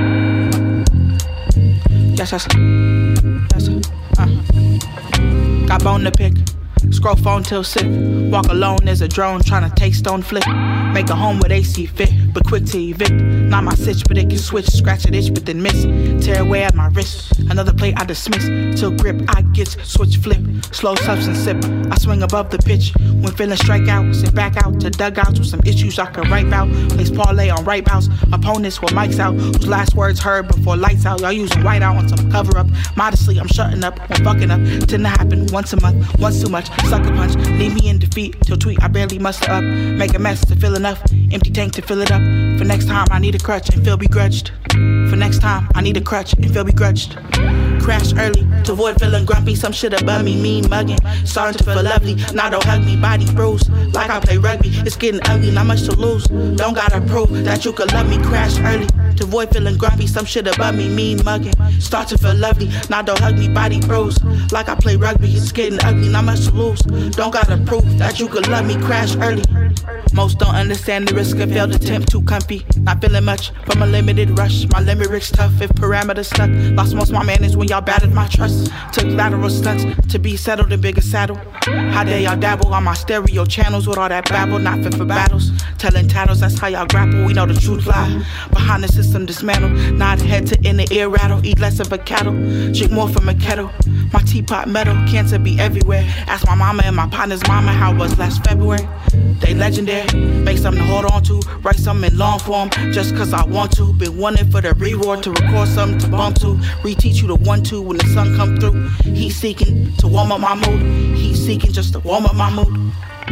Yes, yes. Yes, uh-huh. Got bone to pick. Scroll phone till sick. Walk alone as a drone trying to take stone flip. Make a home where they see fit, but quick to evict. Not my stitch, but it can switch. Scratch an itch, but then miss. Tear away at my wrist. Another plate I dismiss. Till grip I get. Switch flip. Slow substance sip. I swing above the pitch. When feeling strike out, sit back out to dugouts with some issues I can wipe out. Place parlay on right bounce. Opponents with mics out. Whose last words heard before lights out. Y'all using white out on some cover up. Modestly, I'm shutting up. When fucking up. Tend to happen once a month. Once too much. Sucker punch, leave me in defeat. Till tweet, I barely muster up. Make a mess to fill enough. Empty tank to fill it up. For next time, I need a crutch and feel begrudged. For next time, I need a crutch and feel begrudged. Crash early to avoid feeling grumpy. Some shit above me, mean mugging. Starting to feel lovely. Now don't hug me, body bruised. Like I play rugby. It's getting ugly, not much to lose. Don't gotta prove that you could love me. Crash early. to avoid feeling grumpy. Some shit about me, mean mugging. Start to feel lovely, now don't hug me, body bruise. Like I play rugby, it's getting ugly, not much to lose. Don't gotta prove that you could love me, crash early. Most don't understand the risk of failed attempt, too comfy. Not feeling much from a limited rush. My limericks tough if parameters stuck. Lost most my manners when y'all battered my trust. Took lateral stunts to be settled in bigger saddle. How dare y'all dabble on my stereo channels with all that babble, not fit for battles. Telling tattles, that's how y'all grapple. We know the truth lie. Behind the system dismantled. Nod head to inner ear rattle. Eat less of a cattle. Drink more from a kettle. My teapot metal. Cancer be everywhere. Ask my mama and my partner's mama how it was last February. They legendary. Make something to hold on to. Write something in long form just cause I want to. Been wanting for the reward to record something to bump to. Reteach you the one two when the sun come through. He's seeking to warm up my mood. He's seeking just to warm up my mood.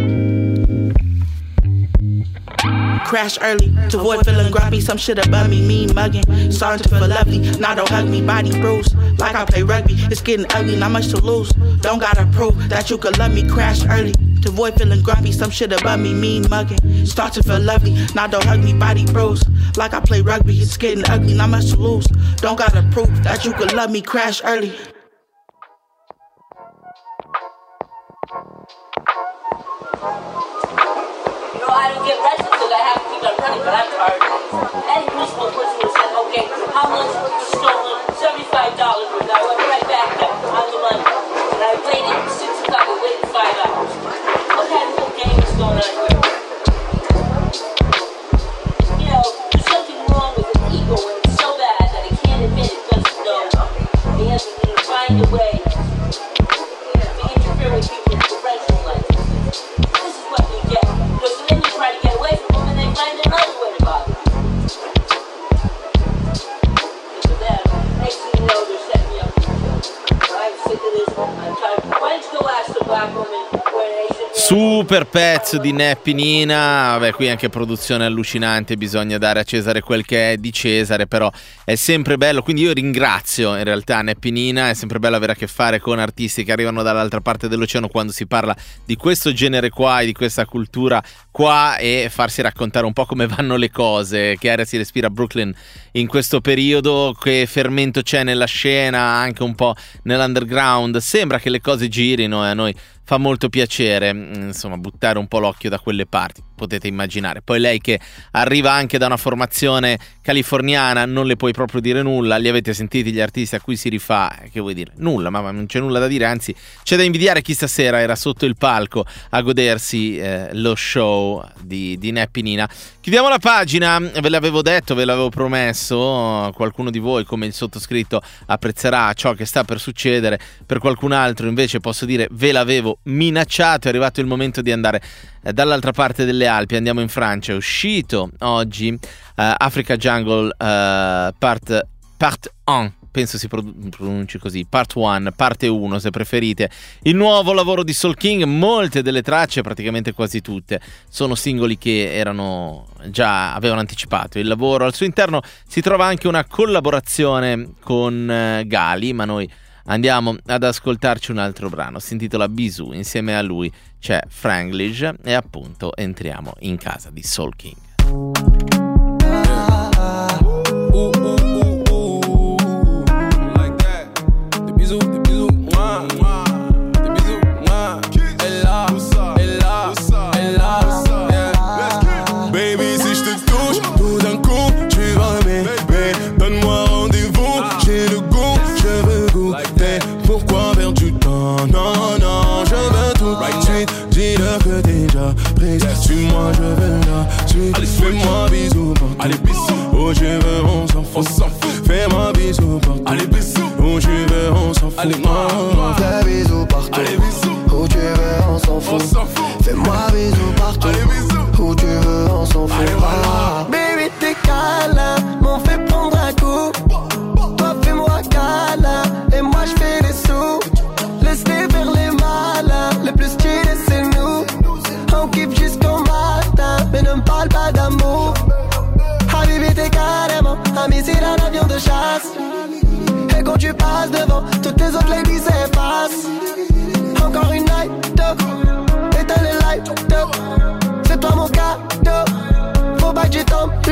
Crash early to avoid feeling grumpy. Some shit above me, mean mugging. Starting to feel lovely, now don't hug me, body bruised. Like I play rugby, it's getting ugly, not much to lose. Don't gotta prove that you could love me, crash early to avoid feeling grumpy. Some shit above me, mean mugging. Start to feel lovely, now don't hug me, body bruised. Like I play rugby, it's getting ugly, not much to lose. Don't gotta prove that you could love me, crash early. I don't get rest until I have to keep on running, but I'm tired. Any reasonable person would have said, okay, how much was stolen? seventy-five dollars worth. I went right back up on the money. And I waited six o'clock, I waited five hours. What kind of little game is going on here? You know, there's something wrong with an ego when it's so bad that it can't admit it doesn't know. It has to find a way to interfere with people's professional life. This is what we get. Because then you try to get away from them and they find another way to bother you. Because that next thing you know, they're setting me up. I'm sick of this. I'm tired. Why don't you go ask the black woman where they should be? Super pezzo di Neppy Nina. Vabbè, qui anche produzione allucinante, bisogna dare a Cesare quel che è di Cesare, però è sempre bello, quindi io ringrazio in realtà Neppy Nina. È sempre bello avere a che fare con artisti che arrivano dall'altra parte dell'oceano quando si parla di questo genere qua e di questa cultura qua, e farsi raccontare un po' come vanno le cose, che aria si respira a Brooklyn in questo periodo, che fermento c'è nella scena, anche un po' nell'underground. Sembra che le cose girino e a noi fa molto piacere, insomma, buttare un po' l'occhio da quelle parti, potete immaginare. Poi lei che arriva anche da una formazione californiana, non le puoi proprio dire nulla. Li avete sentiti gli artisti a cui si rifà? Che vuoi dire? Nulla, ma non c'è nulla da dire, anzi c'è da invidiare chi stasera era sotto il palco a godersi eh, lo show di, di Neppy Nina. Chiudiamo la pagina, ve l'avevo detto, ve l'avevo promesso, qualcuno di voi come il sottoscritto apprezzerà ciò che sta per succedere, per qualcun altro invece posso dire ve l'avevo minacciato. È arrivato il momento di andare eh, dall'altra parte delle Alpi, andiamo in Francia. È uscito oggi uh, Africa Jungle uh, part, part uno, penso si pronunci così, part uno, parte uno se preferite, il nuovo lavoro di Soul King. Molte delle tracce, praticamente quasi tutte, sono singoli che erano già avevano anticipato il lavoro. Al suo interno si trova anche una collaborazione con uh, Gali, ma noi andiamo ad ascoltarci un altro brano, si intitola Bisou, insieme a lui c'è Franglish e appunto entriamo in casa di Soul King. Suis-moi, je veux la suite. Allez, fais-moi bisous partout. Allez, bisous. Où tu veux, on s'en fout. On s'en fout. Fais-moi bisous partout. Allez, bisous. Où tu veux, on s'en fout. Allez, moi, moi. Fais bisous partout. Allez, bisous. Où tu veux, on s'en fout. On s'en fout. Fais-moi bisous partout. Allez, bisous. Où tu veux, on s'en fout. Allez, voilà. Baby, tes câlins m'ont fait prendre un coup. Toi, fais-moi câlin. Et moi, je fais des sous. Laisse-les faire les malins. Les plus stylés, c'est nous. On kiffe jusqu'au matin, mais ne me parle pas d'amour. Habibi, t'es carrément un missile, un avion de chasse. Et quand tu passes devant, toutes les autres ladies s'effacent. Encore une night up, éteins les lights up. C'est toi mon cadeau, faut pas que tu tombes low.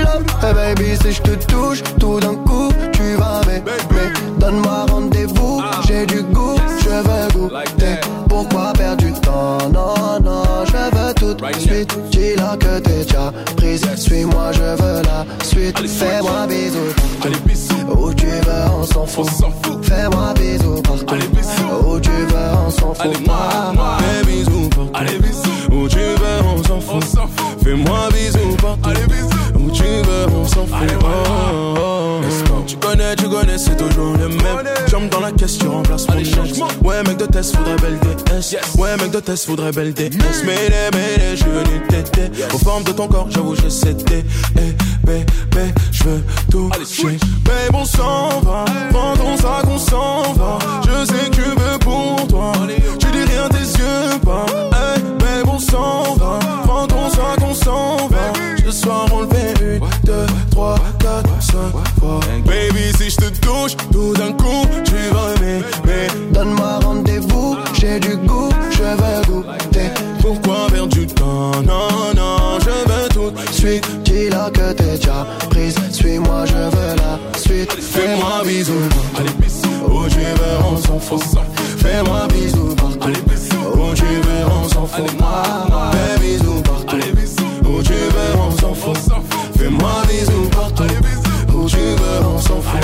love. Hey baby, si je te touche, tout d'un coup, tu vas m'aimer. Donne-moi rendez-vous, j'ai du goût, je veux goûter. Pourquoi perdre du temps? Non, non, je veux tout de suite. Dis-leur que t'es déjà prise. Suis-moi, je veux la suite. Fais-moi bisous partout. Où tu veux, on s'en fout. Fais-moi bisous partout. Où tu veux, on s'en fout. Fais bisous partout. Où tu veux, on s'en fout. Fais-moi bisous partout. Où tu veux, on s'en fout. Tu connais, tu connais, c'est toujours le même. Jump dans la caisse, tu remplaces mon ex. Ouais, mec de test, faudrait belle D S. Ouais, mec de test, faudrait belle D S. Mêlé, mêlé, je suis venu t'aider. Aux formes de ton corps, j'avoue, j'ai cédé. Eh, bébé, je veux toucher. Babe, on s'en va. Prends ton sac, on s'en va. Je sais que tu veux pour toi. Tu dis rien, tes yeux pas. Eh, babe, on s'en va. Prends ton sac, on s'en va. Ce soir, on le fait une, deux, trois, quatre, cinq fois. Baby, si je te touche, tout d'un coup, tu vas m'aimer. Donne-moi rendez-vous, j'ai du goût, je veux goûter. Pourquoi perdre du temps? Non, non, je veux tout de suite. Dis-leur que t'es déjà prise. Suis-moi, je veux la suite. Fais-moi bisous partout. Où tu veux, on s'en fout. Fais-moi bisous partout. Où tu veux, on s'en fout. Fais bisous partout. Où tu veux, on s'en fout. Fais-moi bisous partout. Où tu veux, on s'en fout.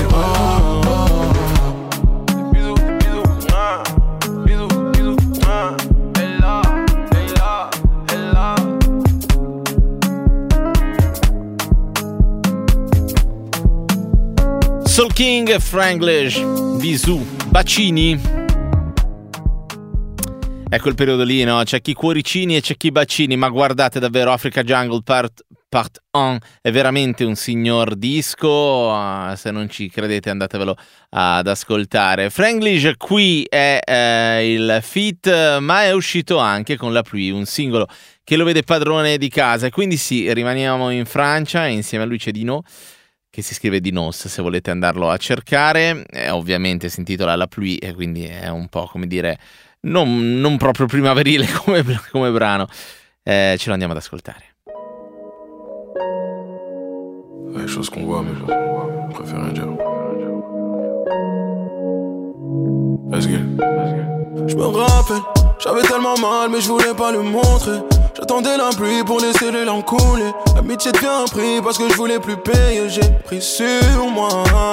Bisous, bisous, bisous, bisous. Elle est là, elle est là, elle est là. Soul King, Franglish, bisous, bacini. Ecco il periodo lì, no? C'è chi cuoricini e c'è chi bacini, ma guardate davvero Africa Jungle Part, part uno è veramente un signor disco, uh, se non ci credete andatevelo ad ascoltare. Franglish qui è eh, il feat, ma è uscito anche con la Pluie, un singolo che lo vede padrone di casa, e quindi sì, rimaniamo in Francia e insieme a lui c'è Dino, che si scrive Dinos se volete andarlo a cercare, eh, ovviamente si intitola La Pluie e quindi è un po' come dire non, non proprio primaverile come, come brano, eh, ce lo andiamo ad ascoltare. Les choses qu'on voit, mais je préfère rien dire. Let's get, let's get. Je me rappelle, j'avais tellement mal, mais je voulais pas le montrer. J'attendais la pluie pour laisser les larmes couler. L'amitié devient un prix parce que je voulais plus payer. J'ai pris sur moi.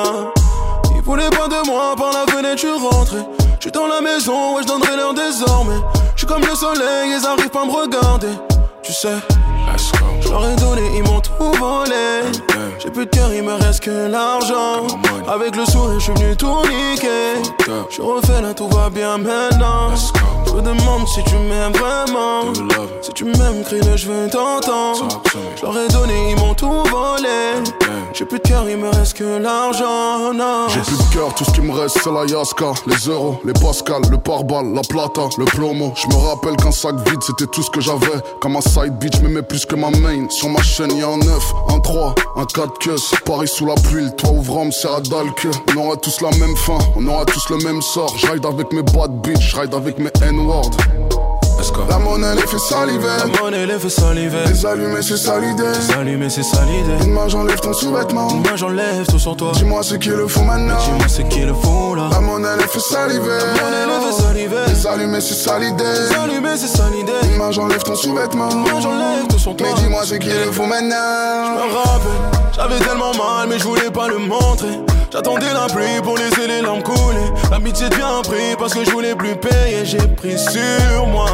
Ils voulaient pas de moi, par la fenêtre je suis rentré. Je suis dans la maison, ouais je donnerai l'heure désormais. Je suis comme le soleil, ils arrivent pas à me regarder. Tu sais, je leur ai donné, ils m'ont tout volé. J'ai plus de cœur, il me reste que l'argent. Avec le sourire, je suis venu tout niquer. Je refais là, tout va bien maintenant. Je me demande si tu m'aimes vraiment. Si tu m'aimes, crie-le, je veux t'entendre. Je leur ai donné, ils m'ont tout volé. J'ai plus de cœur, il me reste que l'argent. Non. J'ai plus de cœur, tout ce qui me reste c'est la Yaska. Les euros, les Pascal, le pare-balles, la plata, le plomo. Je me rappelle qu'un sac vide c'était tout ce que j'avais. Comme un side bitch, m'aimais plus que ma main. Sur ma chaîne y'a un neuf, un trois, un quatre queues. Paris sous la pluie, le toit ouvrant me sert à dalle que. On aura tous la même fin, on aura tous le même sort. J'ride avec mes bad bitch, j'ride avec mes N-words. La monnaie les fait saliver. La monnaie les fait saliver. Les allumés c'est ça l'idée. Les allumés c'est ça l'idée. Une main j'enlève ton sous-vêtement. Une main j'enlève tout sur toi. Dis-moi ce qu'il le faut maintenant. Dis-moi ce qu'il le faut là. La monnaie les fait saliver. La monnaie les fait saliver. Les allumés c'est ça l'idée. Les allumés c'est ça l'idée. Une main j'enlève ton sous-vêtement. Une main j'enlève tout sur toi. Mais dis-moi ce qu'il le faut maintenant. Je me rappelle, j'avais tellement mal mais je voulais pas le montrer. J'attendais la pluie pour laisser les larmes couler. L'amitié devient un prix parce que je voulais plus payer. J'ai pris sur moi.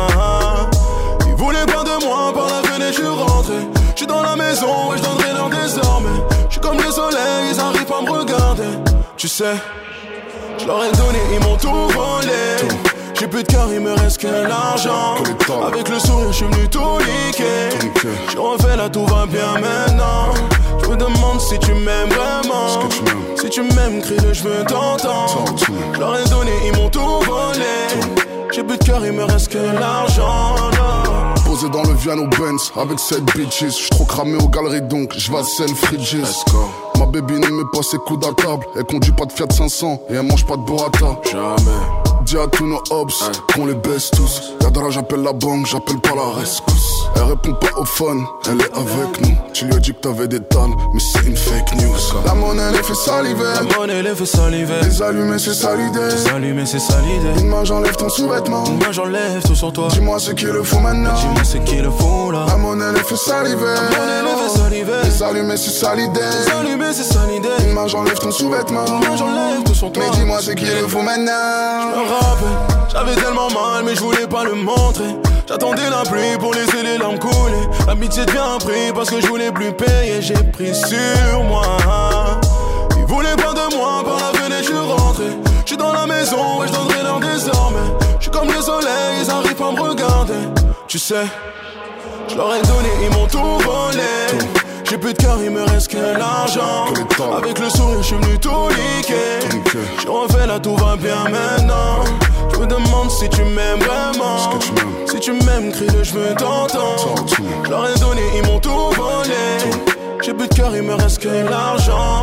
Ils voulaient pas de moi, par la fenêtre je suis rentré. J'suis dans la maison et je donnerai l'heure désormais. J'suis comme le soleil, ils arrivent pas à me regarder. Tu sais, je leur ai donné, ils m'ont tout volé. J'ai plus de cœur, il me reste que l'argent. Avec le sourire, je suis venu tout niquer. Je refais là, tout va bien maintenant. Je me demande si tu m'aimes vraiment. Si tu m'aimes, crie-le, je veux t'entendre. Je leur ai donné, ils m'ont tout volé. J'ai plus de cœur, il me reste que l'argent. Posé dans le Viano Benz avec sept bitches. J'suis trop cramé aux galeries donc j'vasselle Fridges. Ma baby ne met pas ses coudes à table. Elle conduit pas de Fiat cinq cents et elle mange pas de burrata. Jamais. Dis à tous nos hops qu'on les baisse tous. Y'a de là j'appelle la banque, j'appelle pas la rescousse. Elle répond pas au phone, elle est avec nous. Tu lui as dit que t'avais des tonnes, mais c'est une fake news. La monnaie les fait saliver, la monnaie les fait saliver. Les allumés c'est ça l'idée, les allumés c'est ça l'idée. Une main j'enlève ton sous-vêtement, une main j'enlève tout sur toi. Dis-moi ce qu'il le faut maintenant, dis-moi ce qu'il le faut là. La monnaie les fait saliver, la monnaie les fait saliver. Les allumés c'est ça l'idée, les allumés c'est ça l'idée. Une main j'enlève ton sous-vêtement, une main j'enlève tout sur toi. Mais dis-moi ce qu'il le faut maintenant. Je me rappelle, j'avais tellement mal mais je voulais pas le montrer. J'attendais la pluie pour laisser les larmes couler. L'amitié devient un prix parce que je voulais plus payer. J'ai pris sur moi. Ils voulaient pas de moi, par la fenêtre je suis rentré. J'suis dans la maison et je donnerai leur désormais. J'suis comme le soleil, ils arrivent pas à me regarder. Tu sais, je leur ai donné, ils m'ont tout volé. J'ai plus de cœur, il me reste que l'argent. Avec le sourire, je suis venu tout niquer. J'ai refait là, tout va bien maintenant. Je me demande si tu m'aimes vraiment. Si tu m'aimes, crie-le, je veux t'entendre. Je leur ai donné, ils m'ont tout volé. J'ai plus de cœur, il me reste que l'argent.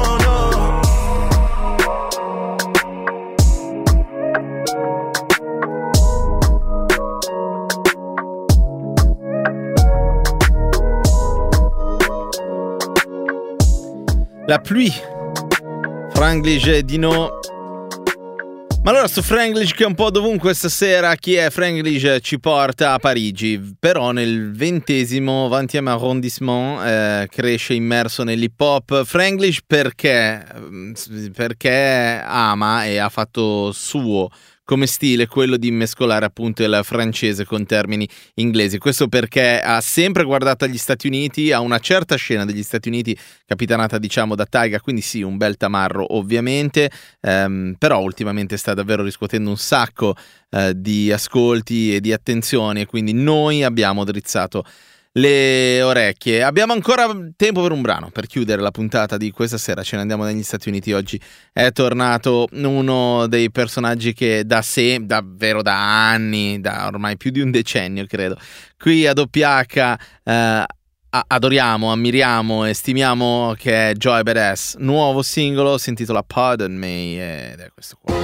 La pluie, Franglish e Dino. Ma allora sto Franglish che è un po' dovunque stasera, chi è Franglish ci porta a Parigi, però nel ventesimo vingtième arrondissement eh, cresce immerso nell'hip hop. Franglish perché? Perché ama e ha fatto suo come stile quello di mescolare appunto il francese con termini inglesi. Questo perché ha sempre guardato agli Stati Uniti, a una certa scena degli Stati Uniti capitanata diciamo da Tyga, quindi sì, un bel tamarro ovviamente, ehm, però ultimamente sta davvero riscuotendo un sacco eh, di ascolti e di attenzioni, e quindi noi abbiamo drizzato le orecchie. Abbiamo ancora tempo per un brano per chiudere la puntata di questa sera. Ce ne andiamo negli Stati Uniti. Oggi è tornato uno dei personaggi che da sé, davvero da anni, da ormai più di un decennio credo, qui a doppia acca eh, adoriamo, ammiriamo e stimiamo, che è Joey Badass. Nuovo singolo, si intitola Pardon Me ed è questo qua.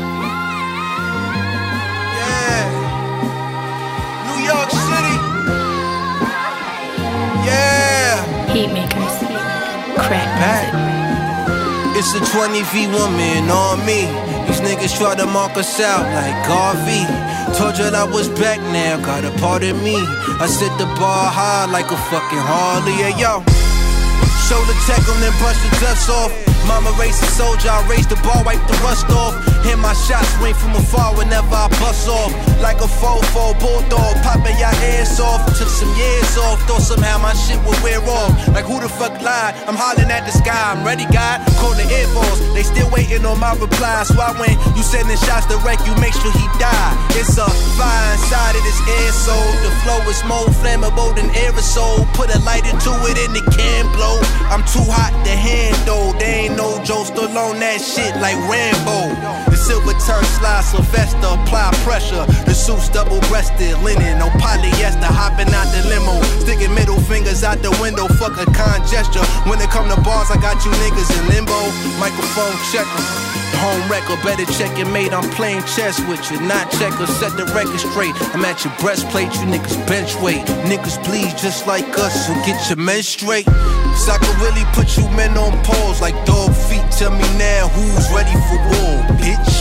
Yeah. New York City. Yeah. Heat makers, crack music. It's a twenty V woman on me. These niggas try to mark us out like Garvey. Told you that I was back now, gotta pardon me. I set the bar high like a fucking Harley. Yeah, yo. Shoulder tech on, then brush the dust off. Mama raised a soldier, I raised the bar, wipe the rust off. Hit my shots, wait from afar whenever I bust off. Like a fofo bulldog, popping your ass off. Took some years off, thought somehow my shit would wear off. Like who the fuck lied? I'm hollering at the sky, I'm ready, God. Call the Air Force, they still waiting on my reply. So I went, you sending shots to wreck you, make sure he die. It's a fire inside of this air soul. The flow is more flammable than aerosol. Put a light into it and it can blow. I'm too hot to handle, they ain't no Joe Stallone, that shit like Rambo. The silver turn slide Sylvester, apply pressure. The suit's double-breasted, linen, no polyester. Hopping out the limo, sticking middle fingers out the window. Fuck a con gesture. When it come to bars, I got you niggas in limbo. Microphone checker, the home record, better check it, mate. I'm playing chess with you, not checker. Set the record straight. I'm at your breastplate, you niggas bench weight. Niggas bleed just like us, so get your men straight. Cause I can really put you men on pause like dog feet. Tell me now who's ready for war, bitch.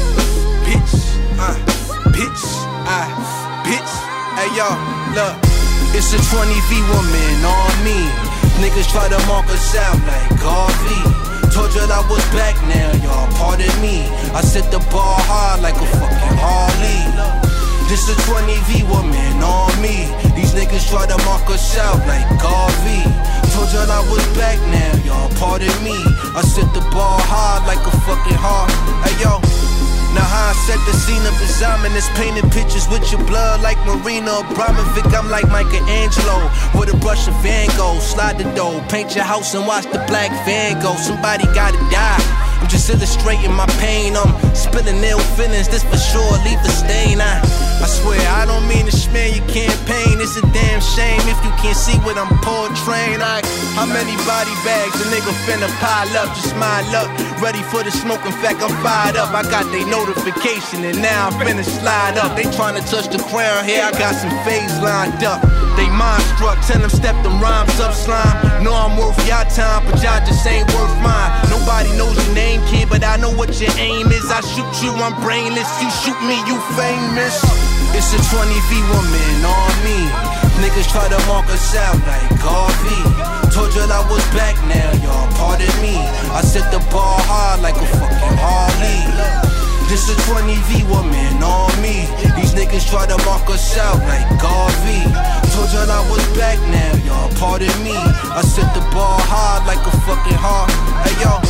Bitch, uh, bitch, uh, bitch. Hey yo, look, it's a twenty V woman on me. Niggas try to mark us out like Garvey. Told you that I was back now, y'all, pardon me. I set the bar high like a fucking Harley. This a twenty V woman on me. These niggas try to mark us out like Garvey. Told y'all I was back now, y'all pardon me. I set the bar high like a fucking heart. Hey yo, now how I set the scene up is ominous. Painting pictures with your blood like Marina Abramovic. I'm like Michelangelo with a brush of Van Gogh. Slide the dough, paint your house and watch the black Van go. Somebody gotta die. I'm just illustrating my pain. I'm spilling ill feelings, this for sure leave the stain. I, I swear I don't mean to smear your campaign. It's a damn shame if you can't see what I'm portraying. Like, how many body bags a nigga finna pile up? Just my luck, ready for the smoke. In fact, I'm fired up. I got they notification and now I'm finna slide up. They tryna touch the crown here, I got some fades lined up. They mind struck, tell them step them rhymes up, slime. Know I'm worth your time, but y'all just ain't worth mine. Nobody knows your name, kid, but I know what your aim is. I shoot you, I'm brainless. You shoot me, you famous. It's a twenty V woman on me. Niggas try to mark us out like Garvey. Told you I was back now, y'all pardon me. I set the bar hard like a fucking Harley. This a twenty V woman on me. These niggas try to mark us out like Garvey. Told y'all I was back now, y'all pardon me. I set the bar hard like a fucking heart. Hey yo.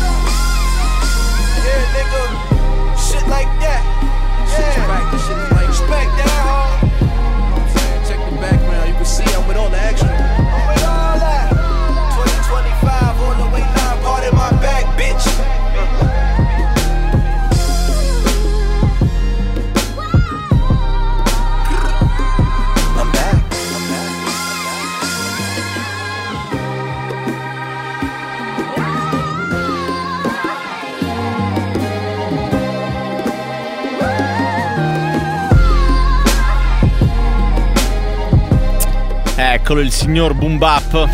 Yeah nigga, shit like that. Yeah, right, this shit is like respect that, huh? You know what I'm saying? Check the background, you can see I'm with all the action. I'm with all that. twenty twenty-five on the way live, part in my back, bitch. Eccolo il signor Boom Bap,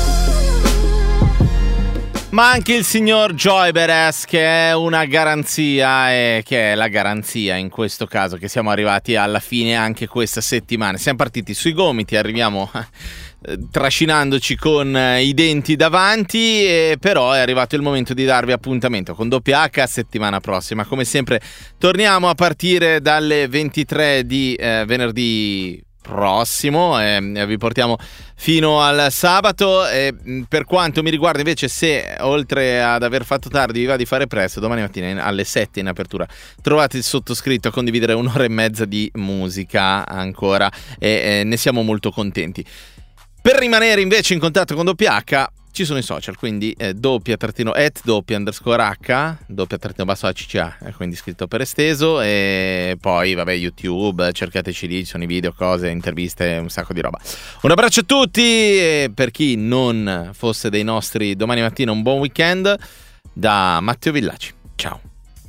ma anche il signor Joy Beres, che è una garanzia, e che è la garanzia in questo caso che siamo arrivati alla fine anche questa settimana. Siamo partiti sui gomiti, arriviamo eh, trascinandoci con eh, i denti davanti, e però è arrivato il momento di darvi appuntamento con Doppia H settimana prossima. Come sempre torniamo a partire dalle ventitré di eh, venerdì prossimo, eh, vi portiamo fino al sabato. E per quanto mi riguarda invece, se oltre ad aver fatto tardi vi va di fare presto, domani mattina alle sette in apertura trovate il sottoscritto a condividere un'ora e mezza di musica ancora, e eh, ne siamo molto contenti. Per rimanere invece in contatto con Doppia H ci sono i social, quindi eh, doppia trattino at doppia underscore h doppia trattino basso acca, eh, quindi scritto per esteso, e poi vabbè YouTube, cercateci lì, ci sono i video, cose, interviste, un sacco di roba. Un abbraccio a tutti, e per chi non fosse dei nostri domani mattina un buon weekend da Matteo Villaci. Ciao.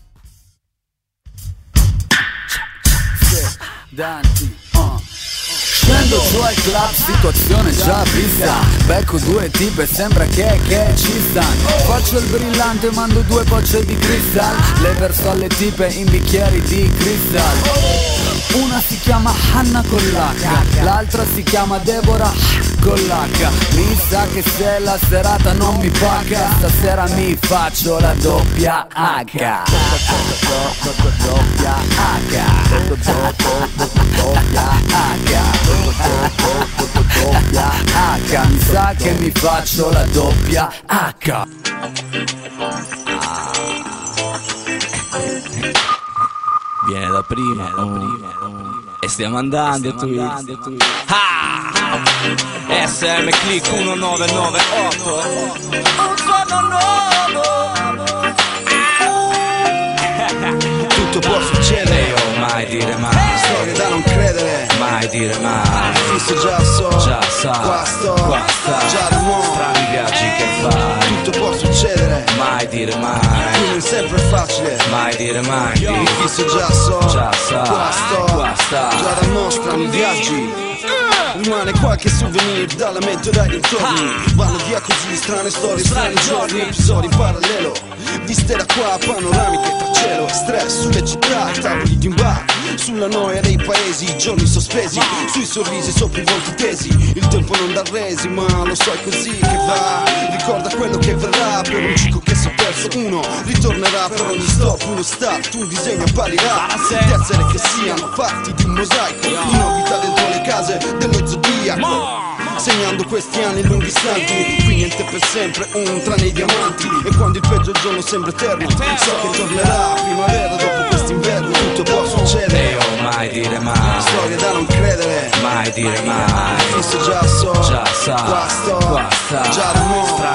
Danti, uh. Scendo su al club, situazione già vista. Becco due tipe, sembra che, che ci stanno. Faccio il brillante, mando due bocce di cristal. Le verso alle tipe in bicchieri di cristal. Una si chiama Hanna con l'H, l'altra si chiama Deborah con l'H. Mi sa che se la serata non mi paga, stasera mi faccio la doppia H. Doppia H. Doppia H. Doppia H. Mi sa che mi faccio la doppia H. Viene da prima, viene da prima, oh. E stiamo andando, stiamo andando tu. Ah! S M Click uno nove nove otto. Tutto può succedere, oh, mai dire mai. Storie da non credere, mai dire mai. Fisso già so, già sa, qua sto, qua sta, già da strani viaggi che fai. Tutto può succedere, mai dire mai. Qui non sempre è facile, mai dire mai. Fisso già so, già sa, qua sto, qua sta, già da mo, strani viaggi. Rimane qualche souvenir dalla mente dai dintorni. Vanno via così strane storie, strani giorni, episodi in parallelo, viste da qua, panoramiche tra cielo e stress sulle città, tavoli di un bar, sulla noia dei paesi, giorni sospesi, sui sorrisi sopra i volti tesi. Il tempo non dà resi, ma lo so è così che va. Ricorda quello che verrà, per un cico che si è perso uno ritornerà, per ogni stop uno start, un disegno apparirà, di essere che siano fatti di un mosaico, in orbita dentro le case dello zodiaco, segnando questi anni lunghi santi. Qui niente per sempre, un tranne i diamanti, e quando il peggio giorno sembra eterno, so che tornerà primavera dopo quest'inverno. Tutto può succedere, oh, mai dire mai. Storie da non credere, mai dire mai. Fisso già so, già sa, qua sto, qua sta, già da mo, strani viaggi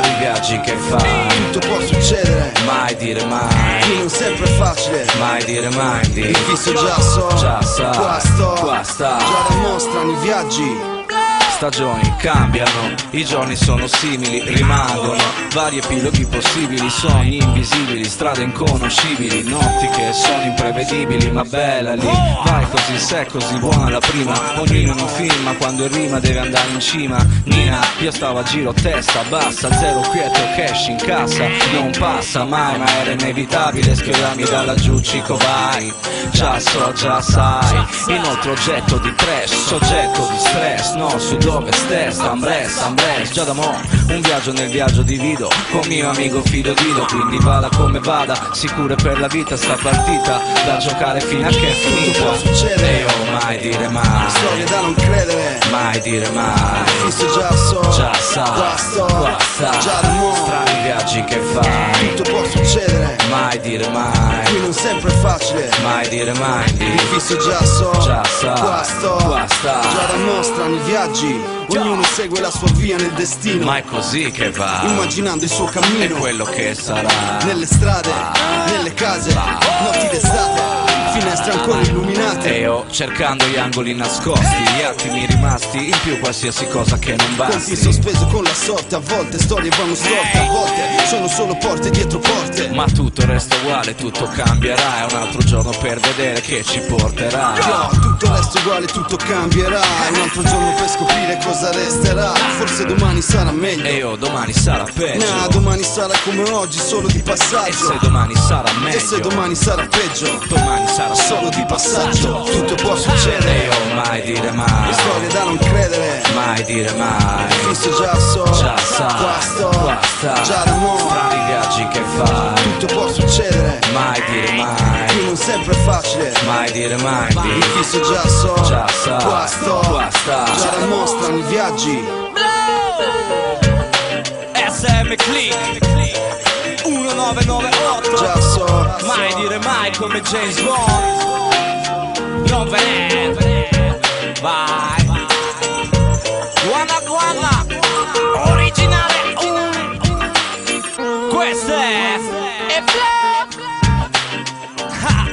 viaggi che fai. Tutto può succedere, mai dire mai. qui non sempre è facile, Mai dire mai. Di. il fisso già so, Già sa, qua sto, qua sta. già dimostrano i viaggi. Stagioni cambiano, i giorni sono simili, rimangono vari epiloghi possibili, sogni invisibili, strade inconoscibili, notti che sono imprevedibili, ma bella lì, vai così, sei così buona la prima, ognuno in un film, ma quando in rima deve andare in cima. Nina, io stavo a giro testa bassa, zero quieto, cash in cassa, non passa mai, ma era inevitabile schiodarmi da laggiù, cico vai, già so, già sai, inoltre oggetto di trash, soggetto di stress, no, su dove stess, ambress, ambress, già da mo', un viaggio nel viaggio divido, con mio amico Fido Dido, quindi vada come vada, sicure per la vita sta partita, da giocare fino a che è finita. Tutto può succedere, e io mai dire mai, storie da non credere, mai dire mai, fisso già so, già sa, qua sto, qua sta, già da mo', strani viaggi che fai, tutto può succedere, mai dire mai, qui non sempre è facile, mai dire mai, il fisso già so, già sa, qua sto, qua sta, già dimostrano i viaggi. Ognuno segue la sua via nel destino, ma è così che va, immaginando il suo cammino, è quello che sarà, nelle strade, nelle case, notti d'estate, finestre ancora illuminate, e io cercando gli angoli nascosti, gli attimi rimasti, in più qualsiasi cosa che non conti basti, sospeso con la sorte, a volte storie vanno storte, a volte sono solo porte dietro porte, ma tutto resta uguale, tutto cambierà, è un altro giorno per vedere che ci porterà. Yo, tutto resta uguale, tutto cambierà, è un altro giorno per scoprire cosa resterà, forse domani sarà meglio, E io domani sarà peggio, nah, domani sarà come oggi, solo di passaggio, e se domani sarà meglio, e se domani sarà peggio, domani sarà solo di passaggio, tutto può succedere, e io mai dire mai, storie da non credere, mai dire mai, fisso già so, già sa, qua sto, qua sta, già da mo', strani viaggi che fai, tutto può succedere, mai dire mai, qui non sempre è facile, mai dire mai, il fisso già so, già sa, qua sto, qua sta, già dimostrano i viaggi. S M Click uno nove nove otto, Già so, mai dire mai come James Bond, non ve ne vai, guana guana, originale, uh, questo è e Flip, ha.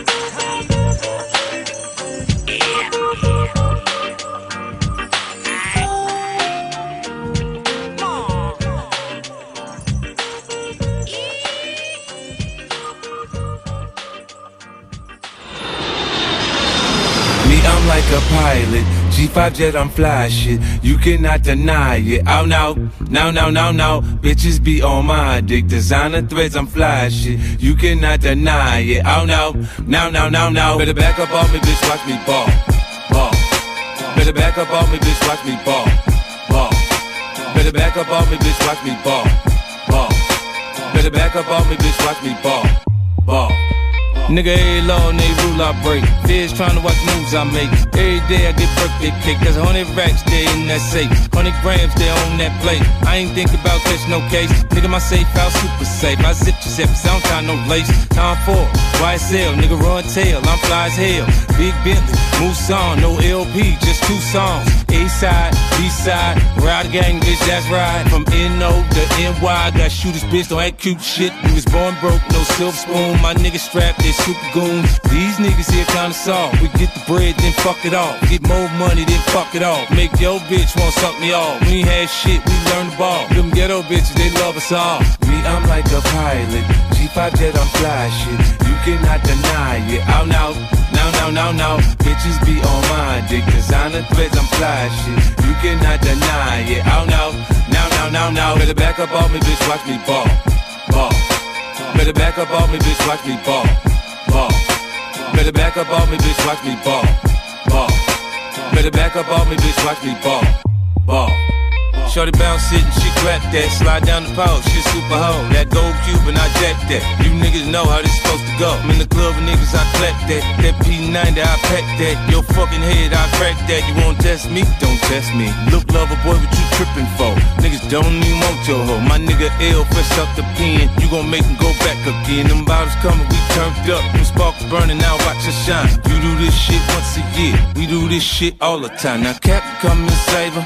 I'm like a pilot, G five jet, I'm fly shit. You cannot deny it. Oh no, no, no, no, no. Bitches be on my dick. Designer threads, I'm fly shit. You cannot deny it. Oh no, no, no, no, no. Better back up off me, bitch. Watch me ball, ball. Better back up off me, bitch. Watch me ball, ball. Better back up off me, bitch. Watch me ball, ball. Better back up off me, bitch. Watch me ball, ball. Nigga, every law and every rule I break. Feds trying to watch moves I make. Every day I get birthday cake. There's a hundred racks there in that safe. Hundred grams there on that plate. I ain't think about catch no case. Nigga, my safe out super safe. I zip Giuseppe, I don't tie no lace. Time for Y S L, nigga run tail. I'm fly as hell. Big Bentley, Mousson, no L P, just two songs. A side, B side, ride gang, bitch, that's right. From N O to N Y, got shooters, bitch, don't act cute shit. You was born broke, no silver spoon. My nigga strapped, they super goons. These niggas here kinda soft. We get the bread, then fuck it off. Get more money, then fuck it off. Make your bitch wanna suck me off. We ain't had shit, we learned the ball. Them ghetto bitches, they love us all. Me, I'm like a pilot. G five jet, I'm fly shit. You cannot deny it. Oh no, no, no, no, no. Bitches be on my dick. Designer threads, I'm fly shit. You cannot deny it. Oh no, no, no, no, no. Better back up off me, bitch. Watch me ball, ball. Better back up off me, bitch. Watch me ball, ball. Better back up off me, bitch. Watch me ball, ball. Better back up off me, bitch. Watch me ball, ball. Shorty bounce it and she clap that. Slide down the pole, shit super hoe. That gold cube and I jack that. You niggas know how this supposed to go. I'm in the club with niggas, I clap that. That P ninety, I pack that. Your fucking head, I crack that. You won't test me? Don't test me. Look, lover boy, what you tripping for? Niggas don't even want your hoe. My nigga L fresh up the pen. You gon' make him go back again. Them bottles coming, we turned up. Them sparkles burning, now watch us shine. You do this shit once a year. We do this shit all the time. Now Cap come and save her.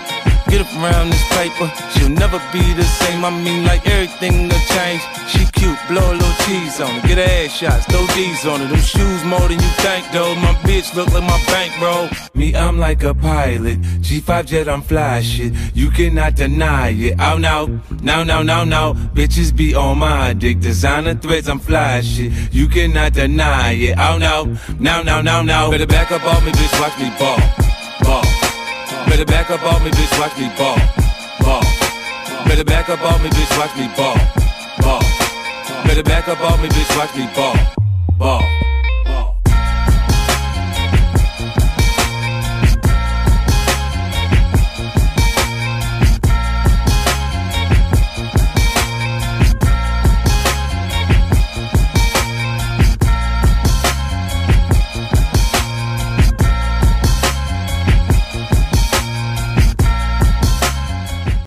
Get up around this paper, she'll never be the same. I mean, like everything will change. She cute, blow a little cheese on her. Get her ass shots, throw D's on her. Them shoes more than you think, though. My bitch look like my bank, bro. Me, I'm like a pilot. G five jet, I'm fly shit. You cannot deny it. Oh no, no, no, no, no. Bitches be on my dick. Designer threads, I'm fly shit. You cannot deny it. Oh no, no, no, no, no. Better back up off me, bitch. Watch me ball, ball. Better back up off me, bitch, watch me ball, ball. Better back up off me, bitch, watch me ball, ball. Better back up off me, bitch, watch me ball, ball.